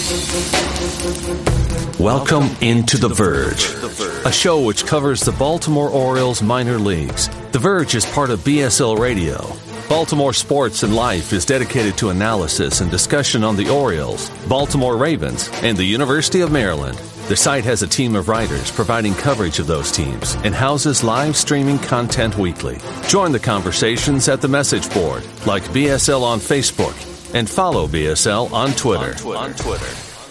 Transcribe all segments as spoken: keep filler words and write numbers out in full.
Welcome into The Verge, a show which covers the Baltimore Orioles minor leagues. The Verge is part of B S L Radio. Baltimore Sports and Life is dedicated to analysis and discussion on the Orioles, Baltimore Ravens, and the University of Maryland. The site has a team of writers providing coverage of those teams and houses live streaming content weekly. Join the conversations at the message board, like B S L on Facebook, and follow B S L on Twitter. On Twitter. On Twitter.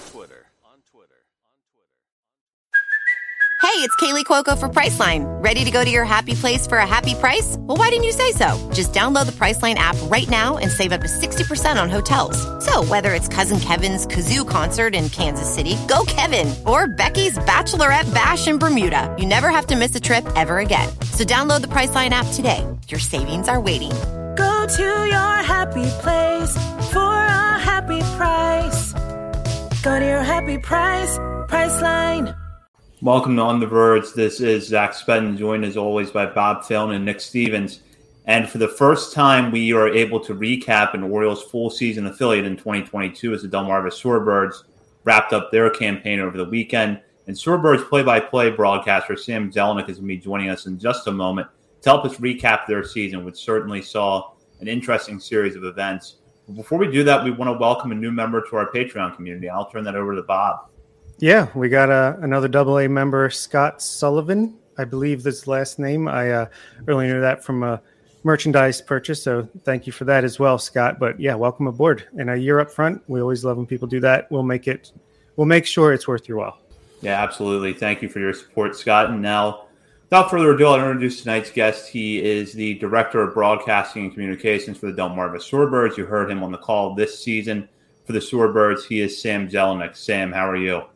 Hey, it's Kaylee Cuoco for Priceline. Ready to go to your happy place for a happy price? Well, why didn't you say so? Just download the Priceline app right now and save up to sixty percent on hotels. So whether it's Cousin Kevin's Kazoo Concert in Kansas City, go Kevin, or Becky's Bachelorette Bash in Bermuda, you never have to miss a trip ever again. So download the Priceline app today. Your savings are waiting. Go to your happy place for a happy price. Go to your happy price, Priceline. Welcome to On the Verge. This is Zach Spedden, joined as always by Bob Philon and Nick Stevens. And for the first time, we are able to recap an Orioles full season affiliate in twenty twenty-two as the Delmarva Shorebirds wrapped up their campaign over the weekend. And Shorebirds play-by-play broadcaster Sam Jelinek is going to be joining us in just a moment to help us recap their season, which certainly saw an interesting series of events. But before we do that, we want to welcome a new member to our Patreon community. I'll turn that over to Bob. Yeah, we got uh, another double A member, Scott Sullivan, I believe that's his last name. I uh, really knew that from a merchandise purchase, so thank you for that as well, Scott. But yeah, welcome aboard. And a year up front, we always love when people do that. We'll make it, we'll make sure it's worth your while. Yeah, absolutely. Thank you for your support, Scott. And now, without further ado, I'll introduce tonight's guest. He is the Director of Broadcasting and Communications for the Delmarva Shorebirds. You heard him on the call this season for the Shorebirds. He is Sam Jelinek. Sam, how are you?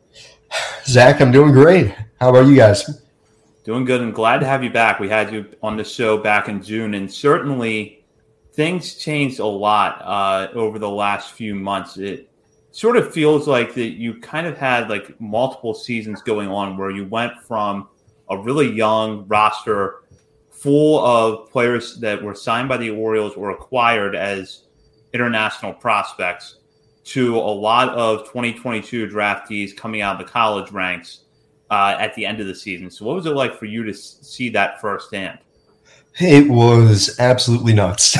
Zach, I'm doing great. How about you guys? Doing good and glad to have you back. We had you on the show back in June, and certainly things changed a lot uh, over the last few months. It sort of feels like that you kind of had like multiple seasons going on where you went from a really young roster full of players that were signed by the Orioles or acquired as international prospects to a lot of twenty twenty-two draftees coming out of the college ranks uh, at the end of the season. So what was it like for you to s- see that firsthand? It was absolutely nuts.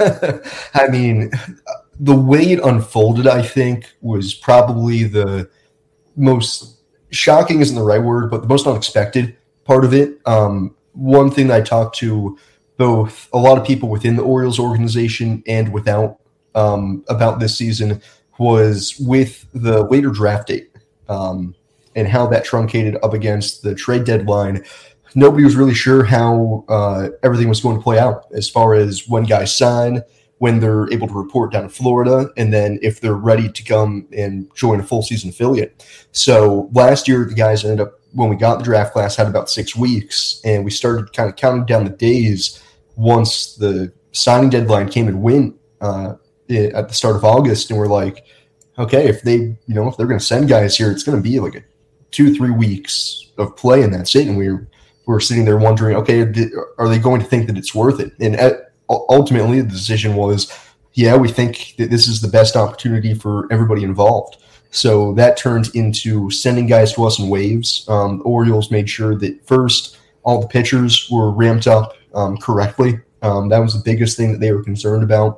I mean, the way it unfolded, I think, was probably the most shocking isn't the right word, but the most unexpected part of it. Um, one thing that I talked to both a lot of people within the Orioles organization and without um, about this season was with the later draft date um, and how that truncated up against the trade deadline. Nobody was really sure how uh, everything was going to play out as far as when guys sign, when they're able to report down to Florida, and then if they're ready to come and join a full season affiliate. So last year, the guys ended up, when we got the draft class, had about six weeks, and we started kind of counting down the days once the signing deadline came and went uh, at the start of August, and we're like, okay, if they, you know, if they're going to send guys here, it's going to be like a two, three weeks of play, and that's it. And we we're, we're sitting there wondering, okay, are they going to think that it's worth it? And at, ultimately, the decision was, yeah, we think that this is the best opportunity for everybody involved. So that turned into sending guys to us in waves. Um, the Orioles made sure that first, all the pitchers were ramped up um, correctly. Um, that was the biggest thing that they were concerned about.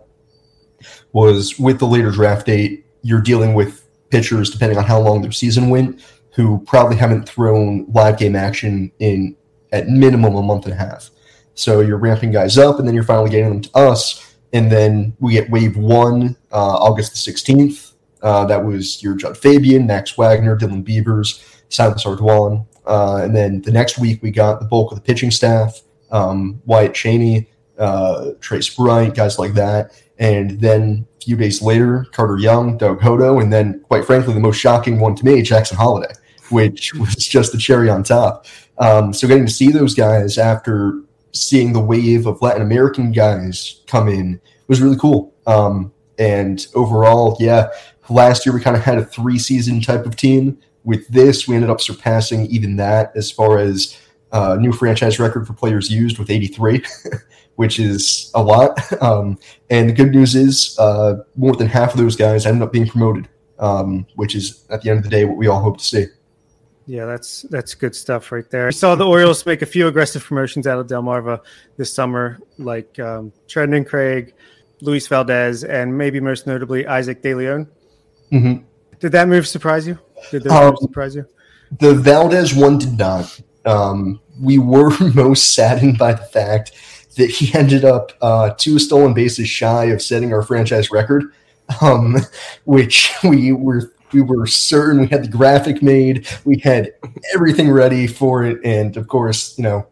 Was with the later draft date, you're dealing with pitchers, depending on how long their season went, who probably haven't thrown live game action in at minimum a month and a half. So you're ramping guys up, and then you're finally getting them to us. And then we get wave one, uh, August the sixteenth. Uh, that was your Judd Fabian, Max Wagner, Dylan Beavers, Silas Ardoin. Uh, and then the next week, we got the bulk of the pitching staff, um, Wyatt Cheney, uh, Trace Bryant, guys like that. And then a few days later, Carter Young, Doug Hodo, and then, quite frankly, the most shocking one to me, Jackson Holiday, which was just the cherry on top. Um, so getting to see those guys after seeing the wave of Latin American guys come in was really cool. Um, and overall, yeah, last year we kind of had a three-season type of team. With this, we ended up surpassing even that as far as uh, new franchise record for players used with eighty-three, which is a lot. Um, and the good news is uh, more than half of those guys ended up being promoted um, which is at the end of the day what we all hope to see. Yeah, that's that's good stuff right there. We saw the Orioles make a few aggressive promotions out of Delmarva this summer, like um, Trenton Craig, Luis Valdez, and maybe most notably Isaac De Leon. Mm-hmm. Did that move surprise you? Did those um, moves surprise you? The Valdez one did not. Um, we were most saddened by the fact that he ended up uh, two stolen bases shy of setting our franchise record, um, which we were we were certain. We had the graphic made, we had everything ready for it, and of course, you know,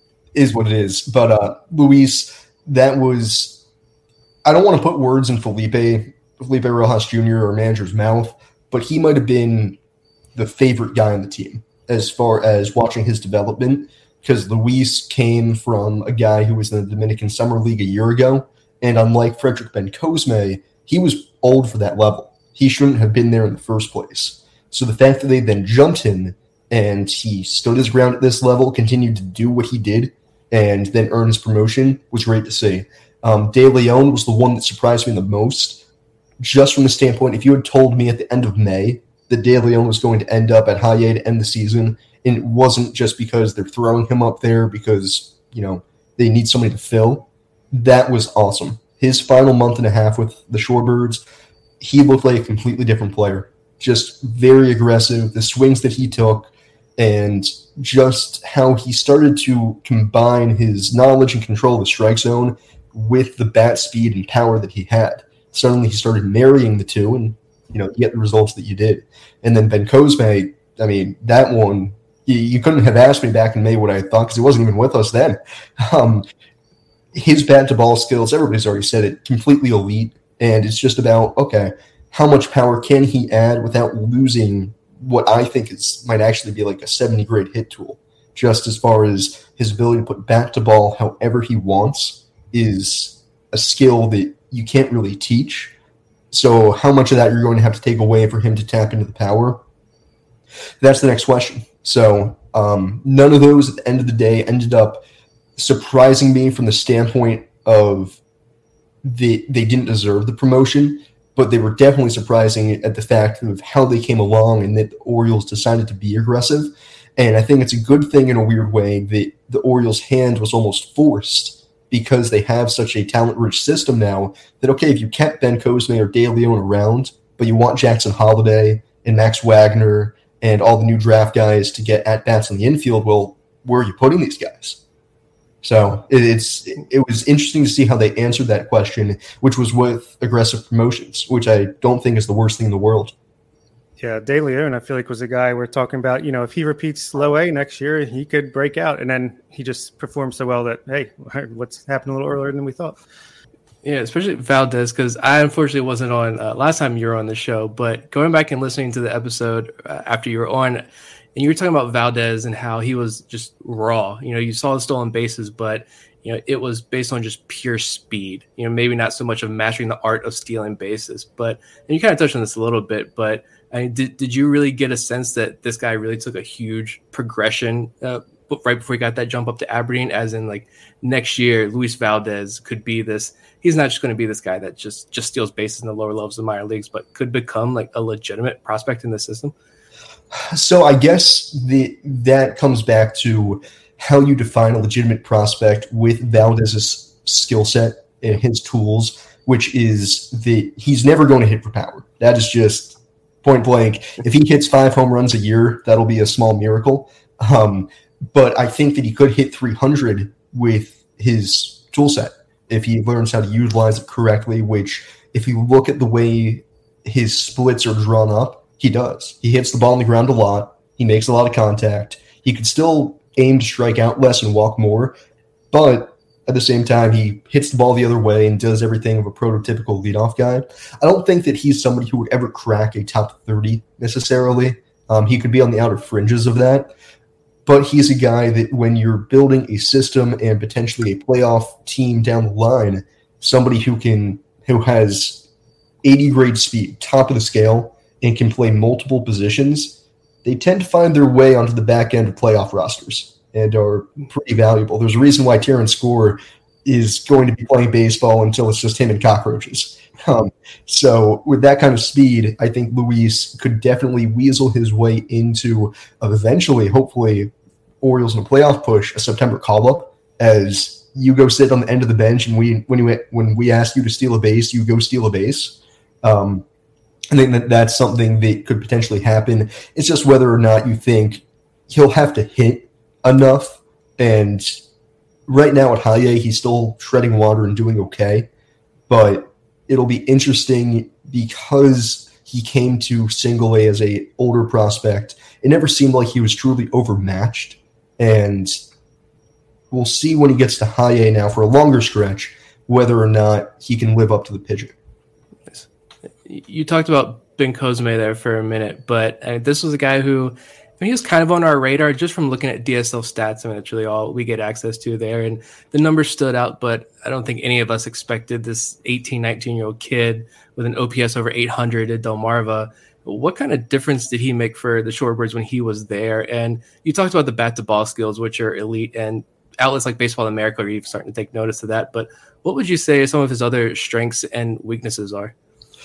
is what it is. But uh, Luis, that was. I don't want to put words in Felipe Felipe Rojas Junior or manager's mouth, but he might have been the favorite guy on the team as far as watching his development, because Luis came from a guy who was in the Dominican Summer League a year ago, and unlike Frederick Bencosme, he was old for that level. He shouldn't have been there in the first place. So the fact that they then jumped him and he stood his ground at this level, continued to do what he did, and then earn his promotion was great to see. Um, De Leon was the one that surprised me the most, just from the standpoint, if you had told me at the end of May that De Leon was going to end up at high A to end the season, and it wasn't just because they're throwing him up there because, you know, they need somebody to fill, that was awesome. His final month and a half with the Shorebirds, he looked like a completely different player. Just very aggressive, the swings that he took, and just how he started to combine his knowledge and control of the strike zone with the bat speed and power that he had. Suddenly he started marrying the two, and you know, you get the results that you did. And then Bencosme, I mean, that one, you, you couldn't have asked me back in May what I thought because he wasn't even with us then. Um, his bat-to-ball skills, everybody's already said it, completely elite. And it's just about, okay, how much power can he add without losing what I think is might actually be like a seventy-grade hit tool, just as far as his ability to put bat-to-ball however he wants is a skill that you can't really teach. So how much of that you're going to have to take away for him to tap into the power? That's the next question. So um, none of those at the end of the day ended up surprising me from the standpoint of the, they didn't deserve the promotion, but they were definitely surprising at the fact of how they came along and that the Orioles decided to be aggressive. And I think it's a good thing in a weird way that the Orioles' hand was almost forced because they have such a talent-rich system now that, okay, if you kept Bencosme or De Leon around, but you want Jackson Holliday and Max Wagner and all the new draft guys to get at-bats in the infield, well, where are you putting these guys? So it, it's it was interesting to see how they answered that question, which was with aggressive promotions, which I don't think is the worst thing in the world. Yeah, De Leon, I feel like, was a guy we're talking about. You know, if he repeats low A next year, he could break out. And then he just performed so well that, hey, what's happened a little earlier than we thought. Yeah, especially Valdez, because I unfortunately wasn't on uh, last time you were on the show. But going back and listening to the episode uh, after you were on, and you were talking about Valdez and how he was just raw. You know, you saw the stolen bases, but, you know, it was based on just pure speed. You know, maybe not so much of mastering the art of stealing bases. But, and you kind of touched on this a little bit, but I mean, did, did you really get a sense that this guy really took a huge progression uh, right before he got that jump up to Aberdeen, as in like next year, Luis Valdez could be this, he's not just going to be this guy that just, just steals bases in the lower levels of the minor leagues, but could become like a legitimate prospect in the system? So I guess the that comes back to how you define a legitimate prospect with Valdez's skill set and his tools, which is that he's never going to hit for power. That is just point blank. If he hits five home runs a year, that'll be a small miracle. Um, but I think that he could hit three hundred with his tool set if he learns how to utilize it correctly, which if you look at the way his splits are drawn up, he does. He hits the ball on the ground a lot. He makes a lot of contact. He could still aim to strike out less and walk more, but at the same time, he hits the ball the other way and does everything of a prototypical leadoff guy. I don't think that he's somebody who would ever crack a top thirty necessarily. Um, he could be on the outer fringes of that, but he's a guy that when you're building a system and potentially a playoff team down the line, somebody who can who has eighty grade speed, top of the scale, and can play multiple positions, they tend to find their way onto the back end of playoff rosters and are pretty valuable. There's a reason why Terrence Score is going to be playing baseball until it's just him and cockroaches. Um, so with that kind of speed, I think Luis could definitely weasel his way into uh, eventually, hopefully, Orioles in a playoff push, a September call-up, as you go sit on the end of the bench, and we when you when we ask you to steal a base, you go steal a base. Um, I think that that's something that could potentially happen. It's just whether or not you think he'll have to hit enough. And right now at Haye, he's still treading water and doing okay, but it'll be interesting because he came to single A as a older prospect. It never seemed like he was truly overmatched, and we'll see when he gets to high A now for a longer stretch whether or not he can live up to the pitching. You talked about Ben Cosme there for a minute, but uh, this was a guy who, I mean, he was kind of on our radar just from looking at D S L stats. I mean, that's really all we get access to there. And the numbers stood out, but I don't think any of us expected this eighteen, nineteen-year-old kid with an O P S over eight hundred at Delmarva. What kind of difference did he make for the Shorebirds when he was there? And you talked about the bat-to-ball skills, which are elite, and outlets like Baseball America are even starting to take notice of that. But what would you say some of his other strengths and weaknesses are?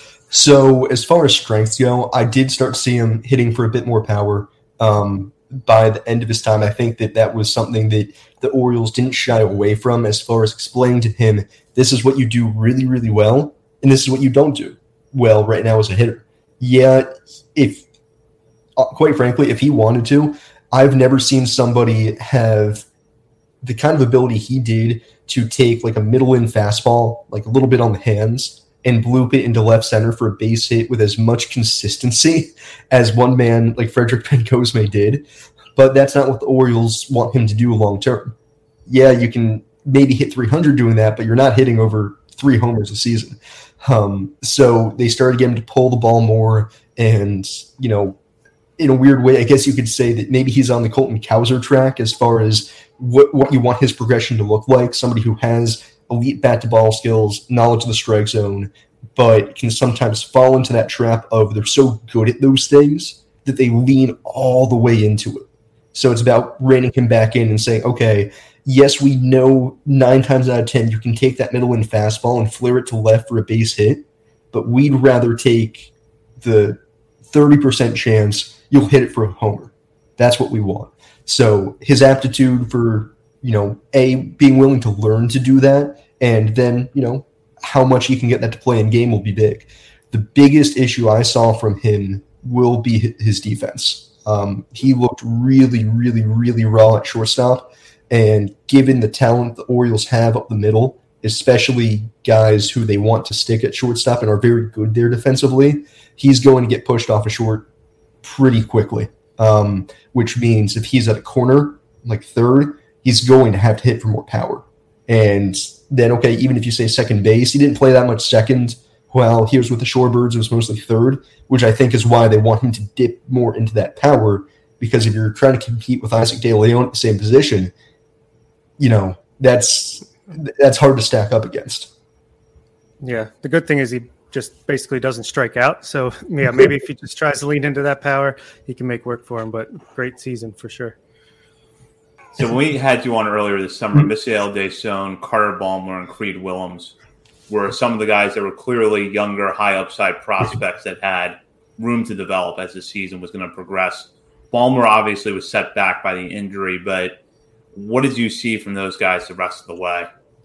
So as far as strengths go, I did start to see him hitting for a bit more power. Um, by the end of his time, I think that that was something that the Orioles didn't shy away from as far as explaining to him, this is what you do really, really well, and this is what you don't do well right now as a hitter. Yeah, if uh, quite frankly, if he wanted to, I've never seen somebody have the kind of ability he did to take like a middle-in fastball, like a little bit on the hands, and bloop it into left center for a base hit with as much consistency as one man like Frederick Ben Cosme did. But that's not what the Orioles want him to do long term. Yeah, you can maybe hit three hundred doing that, but you're not hitting over three homers a season. Um, so they started getting him to pull the ball more, and, you know, in a weird way, I guess you could say that maybe he's on the Colton Cowser track as far as what, what you want his progression to look like, somebody who has elite bat-to-ball skills, knowledge of the strike zone, but can sometimes fall into that trap of they're so good at those things that they lean all the way into it. So it's about reining him back in and saying, okay, yes, we know nine times out of ten you can take that middle-in fastball and flare it to left for a base hit, but we'd rather take the thirty percent chance you'll hit it for a homer. That's what we want. So his aptitude for, you know, A, being willing to learn to do that, and then, you know, how much he can get that to play in game will be big. The biggest issue I saw from him will be his defense. Um, he looked really, really, really raw at shortstop, and given the talent the Orioles have up the middle, especially guys who they want to stick at shortstop and are very good there defensively, he's going to get pushed off a short pretty quickly, um, which means if he's at a corner, like third, he's going to have to hit for more power. And then, okay, even if you say second base, he didn't play that much second while he was with the Shorebirds. It was mostly third, which I think is why they want him to dip more into that power, because if you're trying to compete with Isaac De Leon at the same position, you know, that's that's hard to stack up against. Yeah, the good thing is he just basically doesn't strike out. So, yeah, maybe if he just tries to lean into that power, he can make work for him. But great season for sure. So when we had you on earlier this summer, Misael Deson, Carter Baumler, and Creed Willems were some of the guys that were clearly younger, high upside prospects that had room to develop as the season was going to progress. Baumler obviously was set back by the injury, but what did you see from those guys the rest of the way?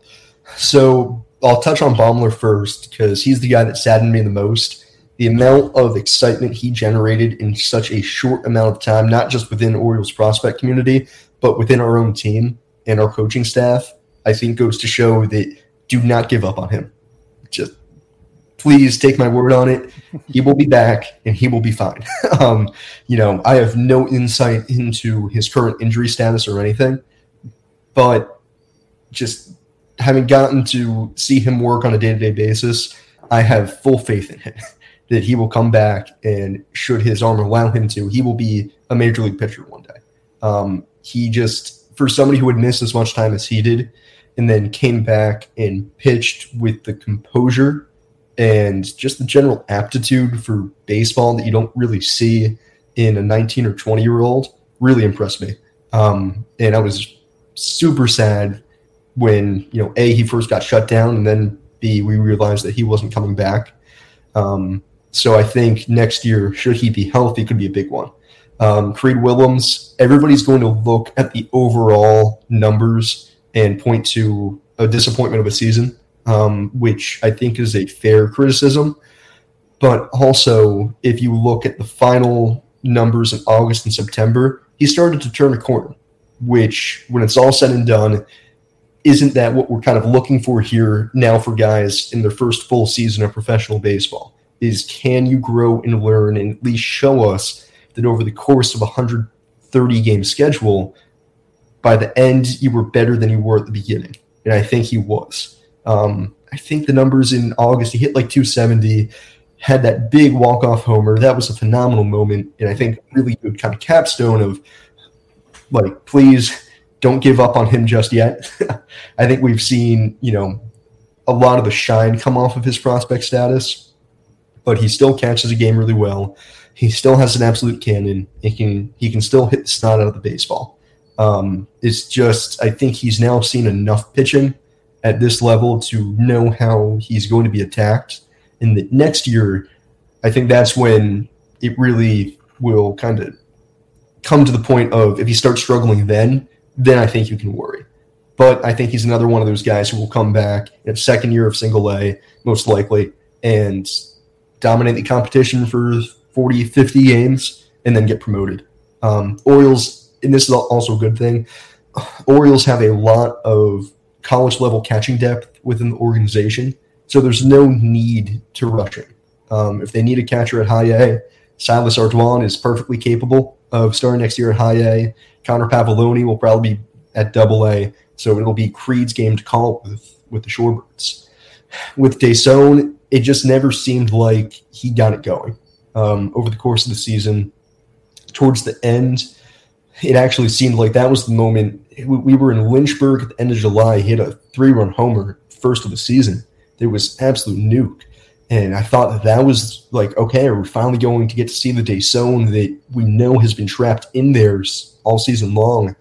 So I'll touch on Baumler first because he's the guy that saddened me the most. The amount of excitement he generated in such a short amount of time, not just within the Orioles prospect community, but within our own team and our coaching staff, I think goes to show that do not give up on him. Just please take my word on it. He will be back and he will be fine. um, you know, I have no insight into his current injury status or anything, but just having gotten to see him work on a day-to-day basis, I have full faith in him that he will come back, and should his arm allow him to, he will be a major league pitcher one day. Um, he just, for somebody who had missed as much time as he did, and then came back and pitched with the composure and just the general aptitude for baseball that you don't really see in a nineteen or twenty-year-old, really impressed me. Um, and I was super sad when, you know, A, he first got shut down, and then B, we realized that he wasn't coming back. Um, so I think next year, should he be healthy, could be a big one. Um, Creed Willems, everybody's going to look at the overall numbers and point to a disappointment of a season, um, which I think is a fair criticism. But also, if you look at the final numbers in August and September, he started to turn a corner, which, when it's all said and done, isn't that what we're kind of looking for here now for guys in their first full season of professional baseball? Is can you grow and learn and at least show us that over the course of a one hundred thirty game schedule, by the end, you were better than you were at the beginning? And I think he was. Um, I think the numbers in August, he hit like two seventy, had that big walk-off homer. That was a phenomenal moment, and I think really good kind of capstone of, like, please don't give up on him just yet. I think we've seen, you know, a lot of the shine come off of his prospect status, but he still catches a game really well. He still has an absolute cannon. He can he can still hit the snot out of the baseball. Um, it's just, I think he's now seen enough pitching at this level to know how he's going to be attacked. And the next year, I think that's when it really will kind of come to the point of, if he starts struggling then, then I think you can worry. But I think he's another one of those guys who will come back in his second year of single A, most likely, and dominate the competition for forty, fifty games and then get promoted. Um, Orioles, and this is also a good thing, Orioles have a lot of college-level catching depth within the organization, so there's no need to rush it. Um, if they need a catcher at high A, Silas Ardoin is perfectly capable of starting next year at high A. Connor Pavoloni will probably be at double A, so it'll be Creed's game to call with, with the Shorebirds. With Desaun, it just never seemed like he got it going. Um, over the course of the season, towards the end, it actually seemed like that was the moment. We were in Lynchburg at the end of July. He hit a three-run homer, first of the season. There was absolute nuke. And I thought that that was like, okay, we're finally going to get to see the Desaun that we know has been trapped in there all season long.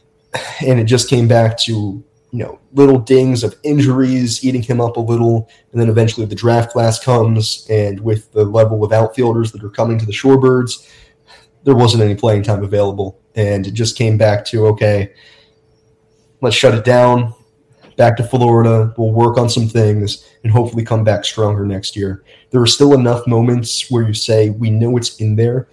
And it just came back to, you know, little dings of injuries eating him up a little. And then eventually the draft class comes, and with the level of outfielders that are coming to the Shorebirds, there wasn't any playing time available. And it just came back to, okay, let's shut it down. Back to Florida. We'll work on some things and hopefully come back stronger next year. There are still enough moments where you say, we know it's in there.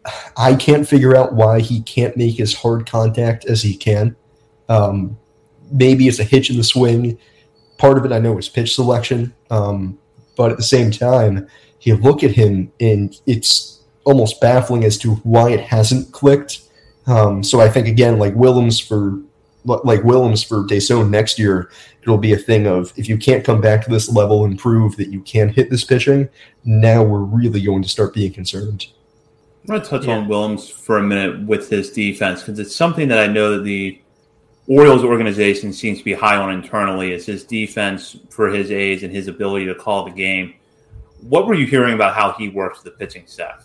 I can't figure out why he can't make as hard contact as he can. Um, maybe it's a hitch in the swing. Part of it I know is pitch selection. Um, but at the same time, you look at him and it's almost baffling as to why it hasn't clicked. Um, so I think, again, like Willems for like Willems for Desaun next year, it'll be a thing of, if you can't come back to this level and prove that you can hit this pitching, now we're really going to start being concerned. I'm going to touch yeah. on Willems for a minute with his defense, because it's something that I know that the Orioles organization seems to be high on internally, is his defense for his age and his ability to call the game. What were you hearing about how he works with the pitching staff?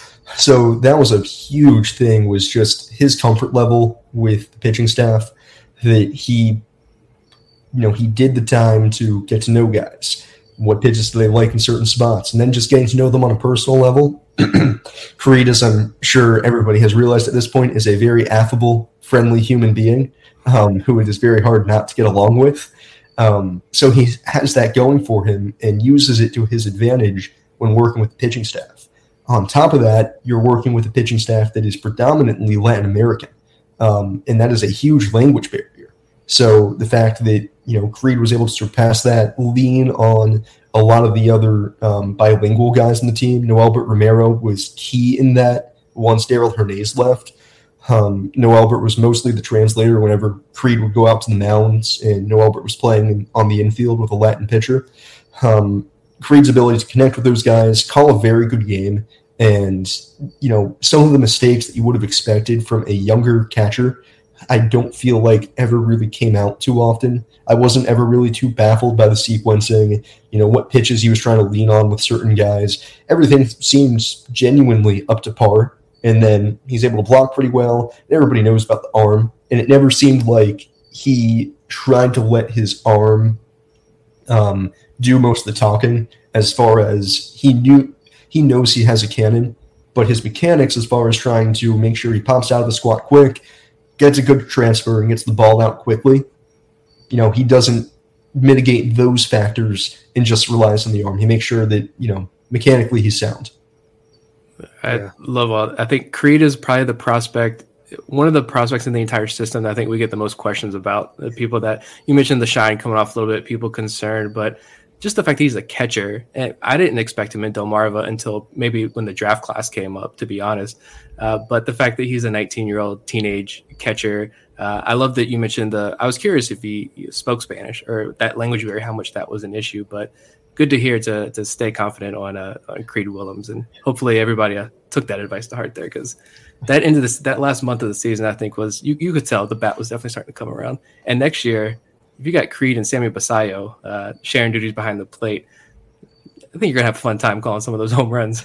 So that was a huge thing, was just his comfort level with the pitching staff, that he, you know, he did the time to get to know guys. What pitches do they like in certain spots? And then just getting to know them on a personal level. Creed, as I'm sure everybody has realized at this point, is a very affable, friendly human being um, who it is very hard not to get along with. Um, so he has that going for him and uses it to his advantage when working with the pitching staff. On top of that, you're working with a pitching staff that is predominantly Latin American, um, and that is a huge language barrier. So the fact that, you know, Creed was able to surpass that, lean on a lot of the other um, bilingual guys in the team. Noelbert Romero was key in that once Daryl Hernandez left. Um, Noelbert was mostly the translator whenever Creed would go out to the mounds, and Noelbert was playing on the infield with a Latin pitcher. Um, Creed's ability to connect with those guys, call a very good game, and, you know, some of the mistakes that you would have expected from a younger catcher, I don't feel like ever really came out too often. I wasn't ever really too baffled by the sequencing, you know, what pitches he was trying to lean on with certain guys. Everything seems genuinely up to par, and then he's able to block pretty well. Everybody knows about the arm, and it never seemed like he tried to let his arm um, do most of the talking, as far as he knew he knows he has a cannon, but his mechanics as far as trying to make sure he pops out of the squat quick, gets a good transfer, and gets the ball out quickly. You know, he doesn't mitigate those factors and just relies on the arm. He makes sure that, you know, mechanically he's sound. I Yeah. love all. I think Creed is probably the prospect, one of the prospects in the entire system that I think we get the most questions about. The people that you mentioned, the shine coming off a little bit, people concerned, but just the fact that he's a catcher. And I didn't expect him in Delmarva until maybe when the draft class came up, to be honest. Uh, but the fact that he's a nineteen-year-old teenage catcher, uh, I love that you mentioned the. I was curious if he spoke Spanish or that language barrier, how much that was an issue, but good to hear to to stay confident on uh, on Creed Willems, and hopefully everybody uh, took that advice to heart there, because that end of this that last month of the season, I think was you you could tell the bat was definitely starting to come around. And next year, if you got Creed and Sammy Basayo uh, sharing duties behind the plate, I think you're gonna have a fun time calling some of those home runs.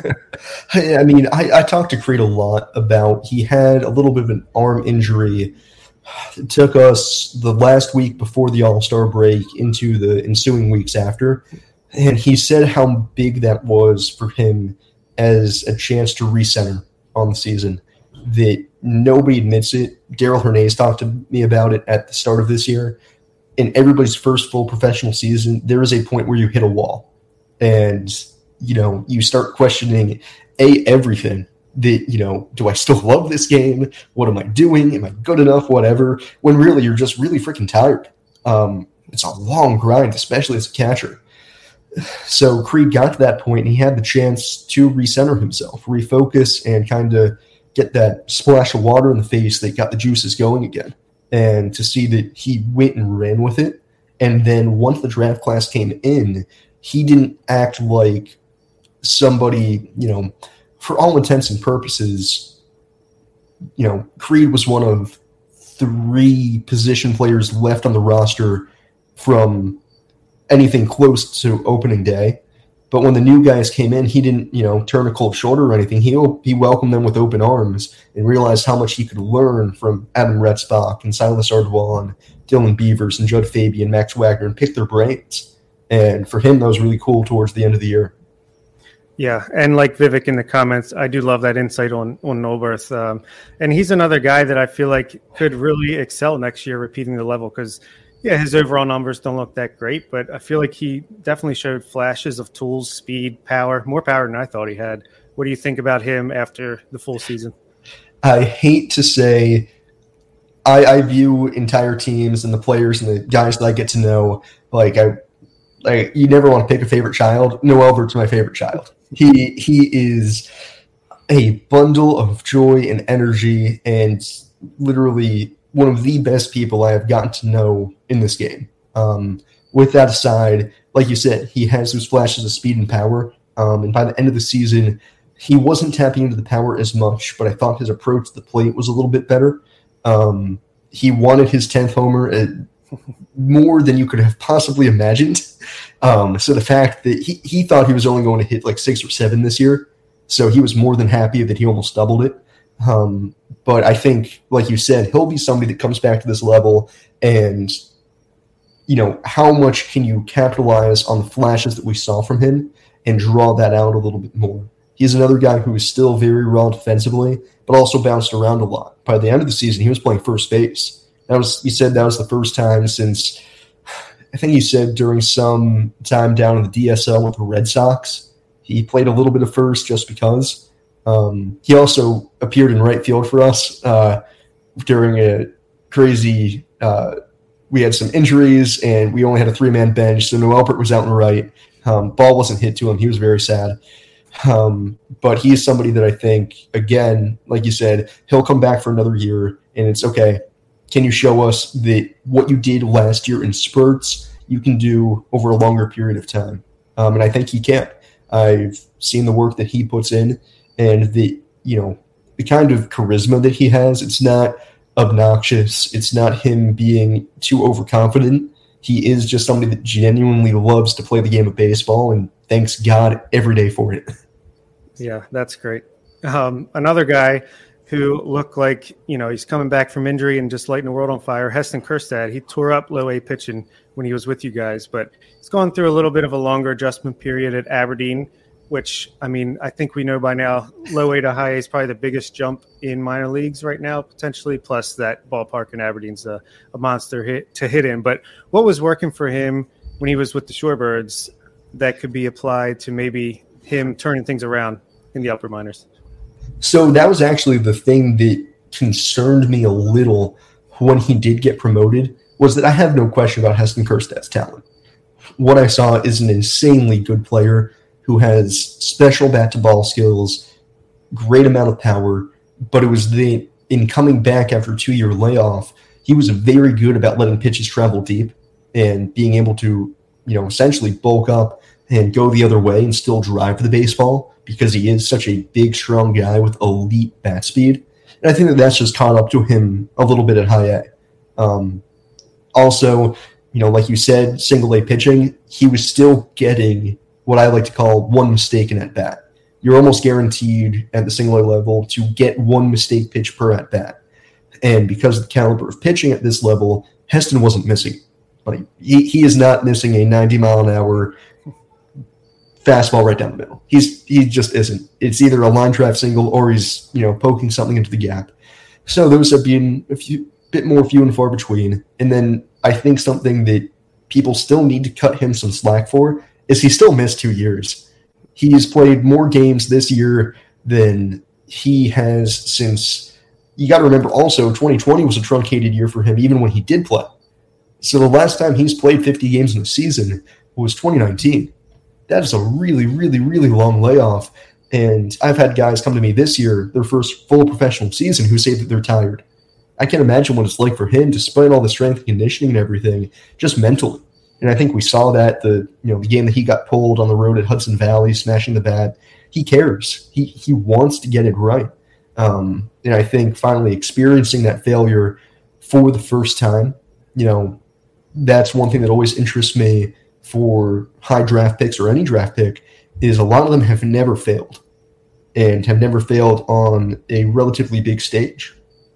I mean, I, I talked to Creed a lot about he had a little bit of an arm injury. It took us the last week before the All-Star break into the ensuing weeks after, and he said how big that was for him as a chance to recenter on the season. That nobody admits it. Daryl Hernandez talked to me about it at the start of this year. In everybody's first full professional season, there is a point where you hit a wall, and you know you start questioning a everything. That, you know, do I still love this game? What am I doing? Am I good enough? Whatever. When really you're just really freaking tired. Um, it's a long grind, especially as a catcher. So Creed got to that point, and he had the chance to recenter himself, refocus, and kind of get that splash of water in the face that got the juices going again. And to see that he went and ran with it. And then once the draft class came in, he didn't act like somebody, you know, for all intents and purposes, you know, Creed was one of three position players left on the roster from anything close to opening day. But when the new guys came in, he didn't, you know, turn a cold shoulder or anything. He he welcomed them with open arms and realized how much he could learn from Adam Retzbach and Silas Ardoin, Dylan Beavers and Judd Fabian, Max Wagner, and pick their brains. And for him, that was really cool towards the end of the year. Yeah, and like Vivek in the comments, I do love that insight on on Noberth. Um, and he's another guy that I feel like could really excel next year, repeating the level, because, yeah, his overall numbers don't look that great, but I feel like he definitely showed flashes of tools, speed, power, more power than I thought he had. What do you think about him after the full season? I hate to say I, I view entire teams and the players and the guys that I get to know, like I like you never want to pick a favorite child. Noel Vert's my favorite child. He he is a bundle of joy and energy, and literally one of the best people I have gotten to know in this game. Um, with that aside, like you said, he has those flashes of speed and power. Um, and by the end of the season, he wasn't tapping into the power as much, but I thought his approach to the plate was a little bit better. Um, he wanted his tenth homer at more than you could have possibly imagined. Um, so the fact that he, he thought he was only going to hit like six or seven this year, so he was more than happy that he almost doubled it. Um, but I think, like you said, he'll be somebody that comes back to this level, and, you know, how much can you capitalize on the flashes that we saw from him and draw that out a little bit more? He's another guy who is still very raw defensively, but also bounced around a lot. By the end of the season, he was playing first base. That was, he said that was the first time since, I think he said during some time down in the D S L with the Red Sox, he played a little bit of first just because. Um, he also appeared in right field for us uh, during a crazy uh, – we had some injuries, and we only had a three-man bench, so Noelpert was out in the right. Um, ball wasn't hit to him. He was very sad. Um, but he is somebody that I think, again, like you said, he'll come back for another year, and it's okay. Can you show us that what you did last year in spurts, you can do over a longer period of time? Um, and I think he can. I've seen the work that he puts in, and the, you know, the kind of charisma that he has. It's not obnoxious. It's not him being too overconfident. He is just somebody that genuinely loves to play the game of baseball, and thanks God every day for it. Yeah, that's great. Um, another guy who looked like, you know, he's coming back from injury and just lighting the world on fire. Heston Kjerstad, he tore up low A pitching when he was with you guys, but he's gone through a little bit of a longer adjustment period at Aberdeen, which, I mean, I think we know by now, low A to high A is probably the biggest jump in minor leagues right now, potentially, plus that ballpark in Aberdeen's a, a monster hit to hit in. But what was working for him when he was with the Shorebirds that could be applied to maybe him turning things around in the upper minors? So that was actually the thing that concerned me a little when he did get promoted, was that I have no question about Heston Kjerstad's talent. What I saw is an insanely good player who has special bat-to-ball skills, great amount of power, but it was the in coming back after a two-year layoff, he was very good about letting pitches travel deep and being able to, you know, essentially bulk up and go the other way and still drive the baseball, because he is such a big, strong guy with elite bat speed. And I think that that's just caught up to him a little bit at high A. Um, also, you know, like you said, single A pitching, he was still getting what I like to call one mistake in at bat. You're almost guaranteed at the single A level to get one mistake pitch per at bat. And because of the caliber of pitching at this level, Heston wasn't missing. Like, he, he is not missing a ninety mile an hour fastball right down the middle. He's he just isn't. It's either a line drive single or he's, you know, poking something into the gap. So those have been a few bit more few and far between. And then I think something that people still need to cut him some slack for is he still missed two years. He's played more games this year than he has since. You got to remember also twenty twenty was a truncated year for him even when he did play. So the last time he's played fifty games in a season was twenty nineteen. That is a really, really, really long layoff. And I've had guys come to me this year, their first full professional season, who say that they're tired. I can't imagine what it's like for him, despite all the strength and conditioning and everything, just mentally. And I think we saw that the you know the game that he got pulled on the road at Hudson Valley, smashing the bat. He cares. He he wants to get it right. Um, and I think finally experiencing that failure for the first time, you know, that's one thing that always interests me for high draft picks or any draft pick, is a lot of them have never failed and have never failed on a relatively big stage.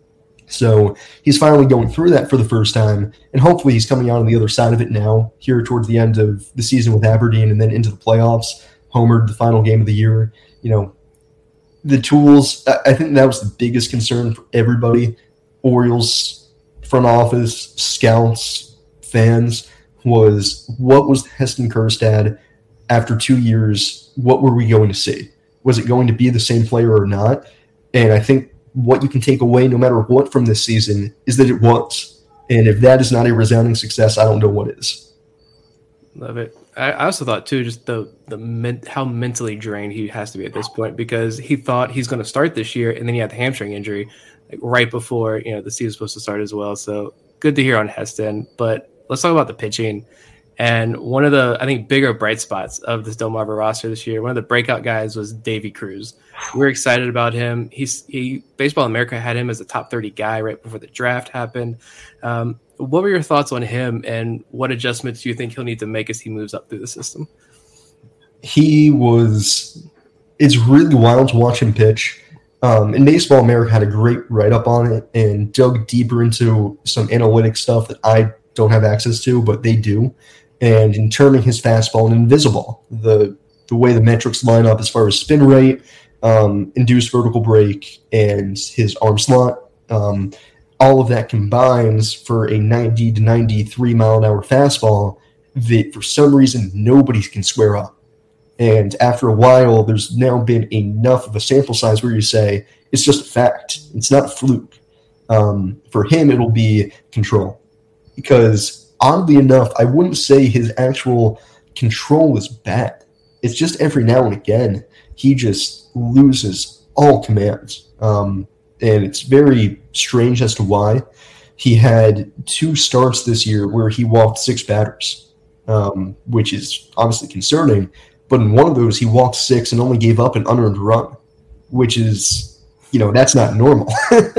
So he's finally going through that for the first time, and hopefully he's coming out on the other side of it now, here towards the end of the season with Aberdeen and then into the playoffs, homered the final game of the year. You know, the tools, I think that was the biggest concern for everybody, Orioles, front office, scouts, fans, was what was Heston Kjerstad after two years? What were we going to see? Was it going to be the same player or not? And I think what you can take away, no matter what, from this season is that it was. And if that is not a resounding success, I don't know what is. Love it. I also thought, too, just the the men, how mentally drained he has to be at this point, because he thought he's going to start this year, and then he had the hamstring injury like, right before you know the season's supposed to start as well. So good to hear on Heston. But let's talk about the pitching. And one of the, I think, bigger bright spots of this Delmarva roster this year, one of the breakout guys was Davy Cruz. We're excited about him. He's he Baseball America had him as a top thirty guy right before the draft happened. Um, what were your thoughts on him, and what adjustments do you think he'll need to make as he moves up through the system? He was – it's really wild to watch him pitch. Um, and Baseball America had a great write-up on it and dug deeper into some analytic stuff that I don't have access to, but they do. And in terming his fastball and invisible, the the way the metrics line up as far as spin rate, um, induced vertical break, and his arm slot, um, all of that combines for a ninety to ninety-three mile an hour fastball that for some reason nobody can square up. And after a while, there's now been enough of a sample size where you say it's just a fact. It's not a fluke. Um, for him, it'll be control. Because oddly enough, I wouldn't say his actual control is bad. It's just every now and again, he just loses all commands. Um, and it's very strange as to why. He had two starts this year where he walked six batters, um, which is obviously concerning. But in one of those, he walked six and only gave up an unearned run, which is, you know, that's not normal.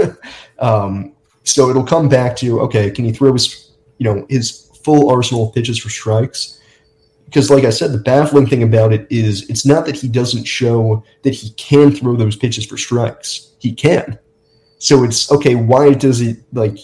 um, so it'll come back to, okay, can he throw his, you know, his full arsenal of pitches for strikes? Because like I said, the baffling thing about it is it's not that he doesn't show that he can throw those pitches for strikes. He can. So it's, okay, why does it, like,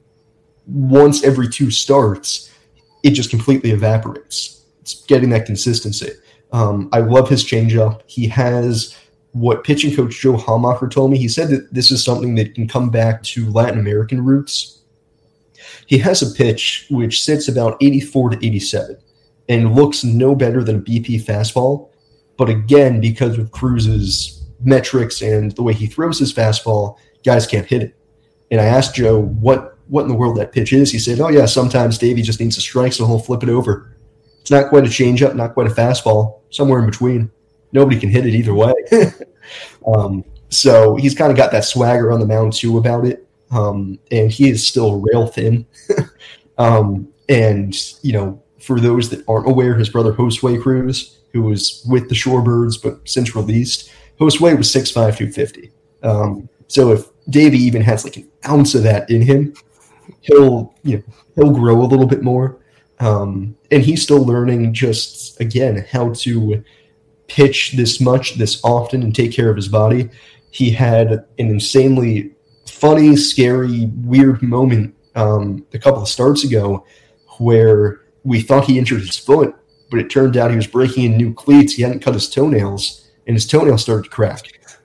once every two starts, it just completely evaporates? It's getting that consistency. Um, I love his changeup. He has what pitching coach Joe Hamacher told me. He said that this is something that can come back to Latin American roots. He has a pitch which sits about eighty-four to eighty-seven and looks no better than a B P fastball. But again, because of Cruz's metrics and the way he throws his fastball, guys can't hit it. And I asked Joe what, what in the world that pitch is. He said, oh, yeah, sometimes Davey just needs a strike, so he'll flip it over. It's not quite a changeup, not quite a fastball, somewhere in between. Nobody can hit it either way. um, so he's kind of got that swagger on the mound, too, about it. Um, and he is still rail thin. um, and, you know, for those that aren't aware, his brother Josue Cruz, who was with the Shorebirds but since released, Josue was six five, two fifty. Um, so if Davey even has like an ounce of that in him, he'll you know he'll grow a little bit more. Um, and he's still learning just, again, how to pitch this much, this often, and take care of his body. He had an insanely funny, scary, weird moment um, a couple of starts ago where we thought he injured his foot, but it turned out he was breaking in new cleats. He hadn't cut his toenails, and his toenails started to crack.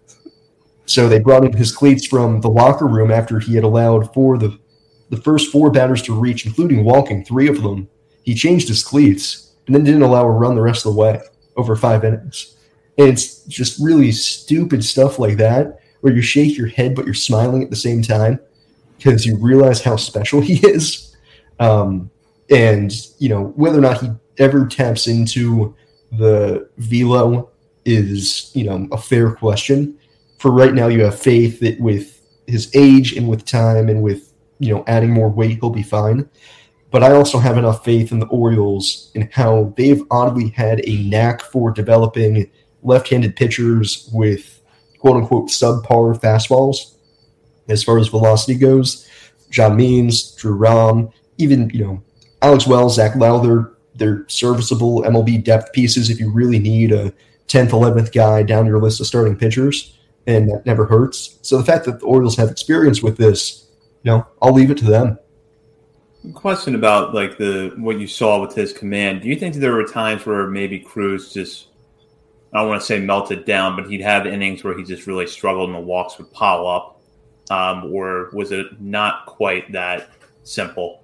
So they brought in his cleats from the locker room after he had allowed for the, the first four batters to reach, including walking, three of them. He changed his cleats and then didn't allow a run the rest of the way over five innings. And it's just really stupid stuff like that where you shake your head but you're smiling at the same time because you realize how special he is. Um, and, you know, whether or not he ever taps into the velo is, you know, a fair question. For right now, you have faith that with his age and with time and with, you know, adding more weight, he'll be fine. But I also have enough faith in the Orioles and how they've oddly had a knack for developing left-handed pitchers with quote-unquote subpar fastballs as far as velocity goes. John Means, Drew Rom, even, you know, Alex Wells, Zach Lowther, they're serviceable M L B depth pieces if you really need a tenth, eleventh guy down your list of starting pitchers, and that never hurts. So the fact that the Orioles have experience with this, you know, I'll leave it to them. Question about like the what you saw with his command. Do you think there were times where maybe Cruz just, I don't want to say melted down, but he'd have innings where he just really struggled and the walks would pile up? Um, or was it not quite that simple?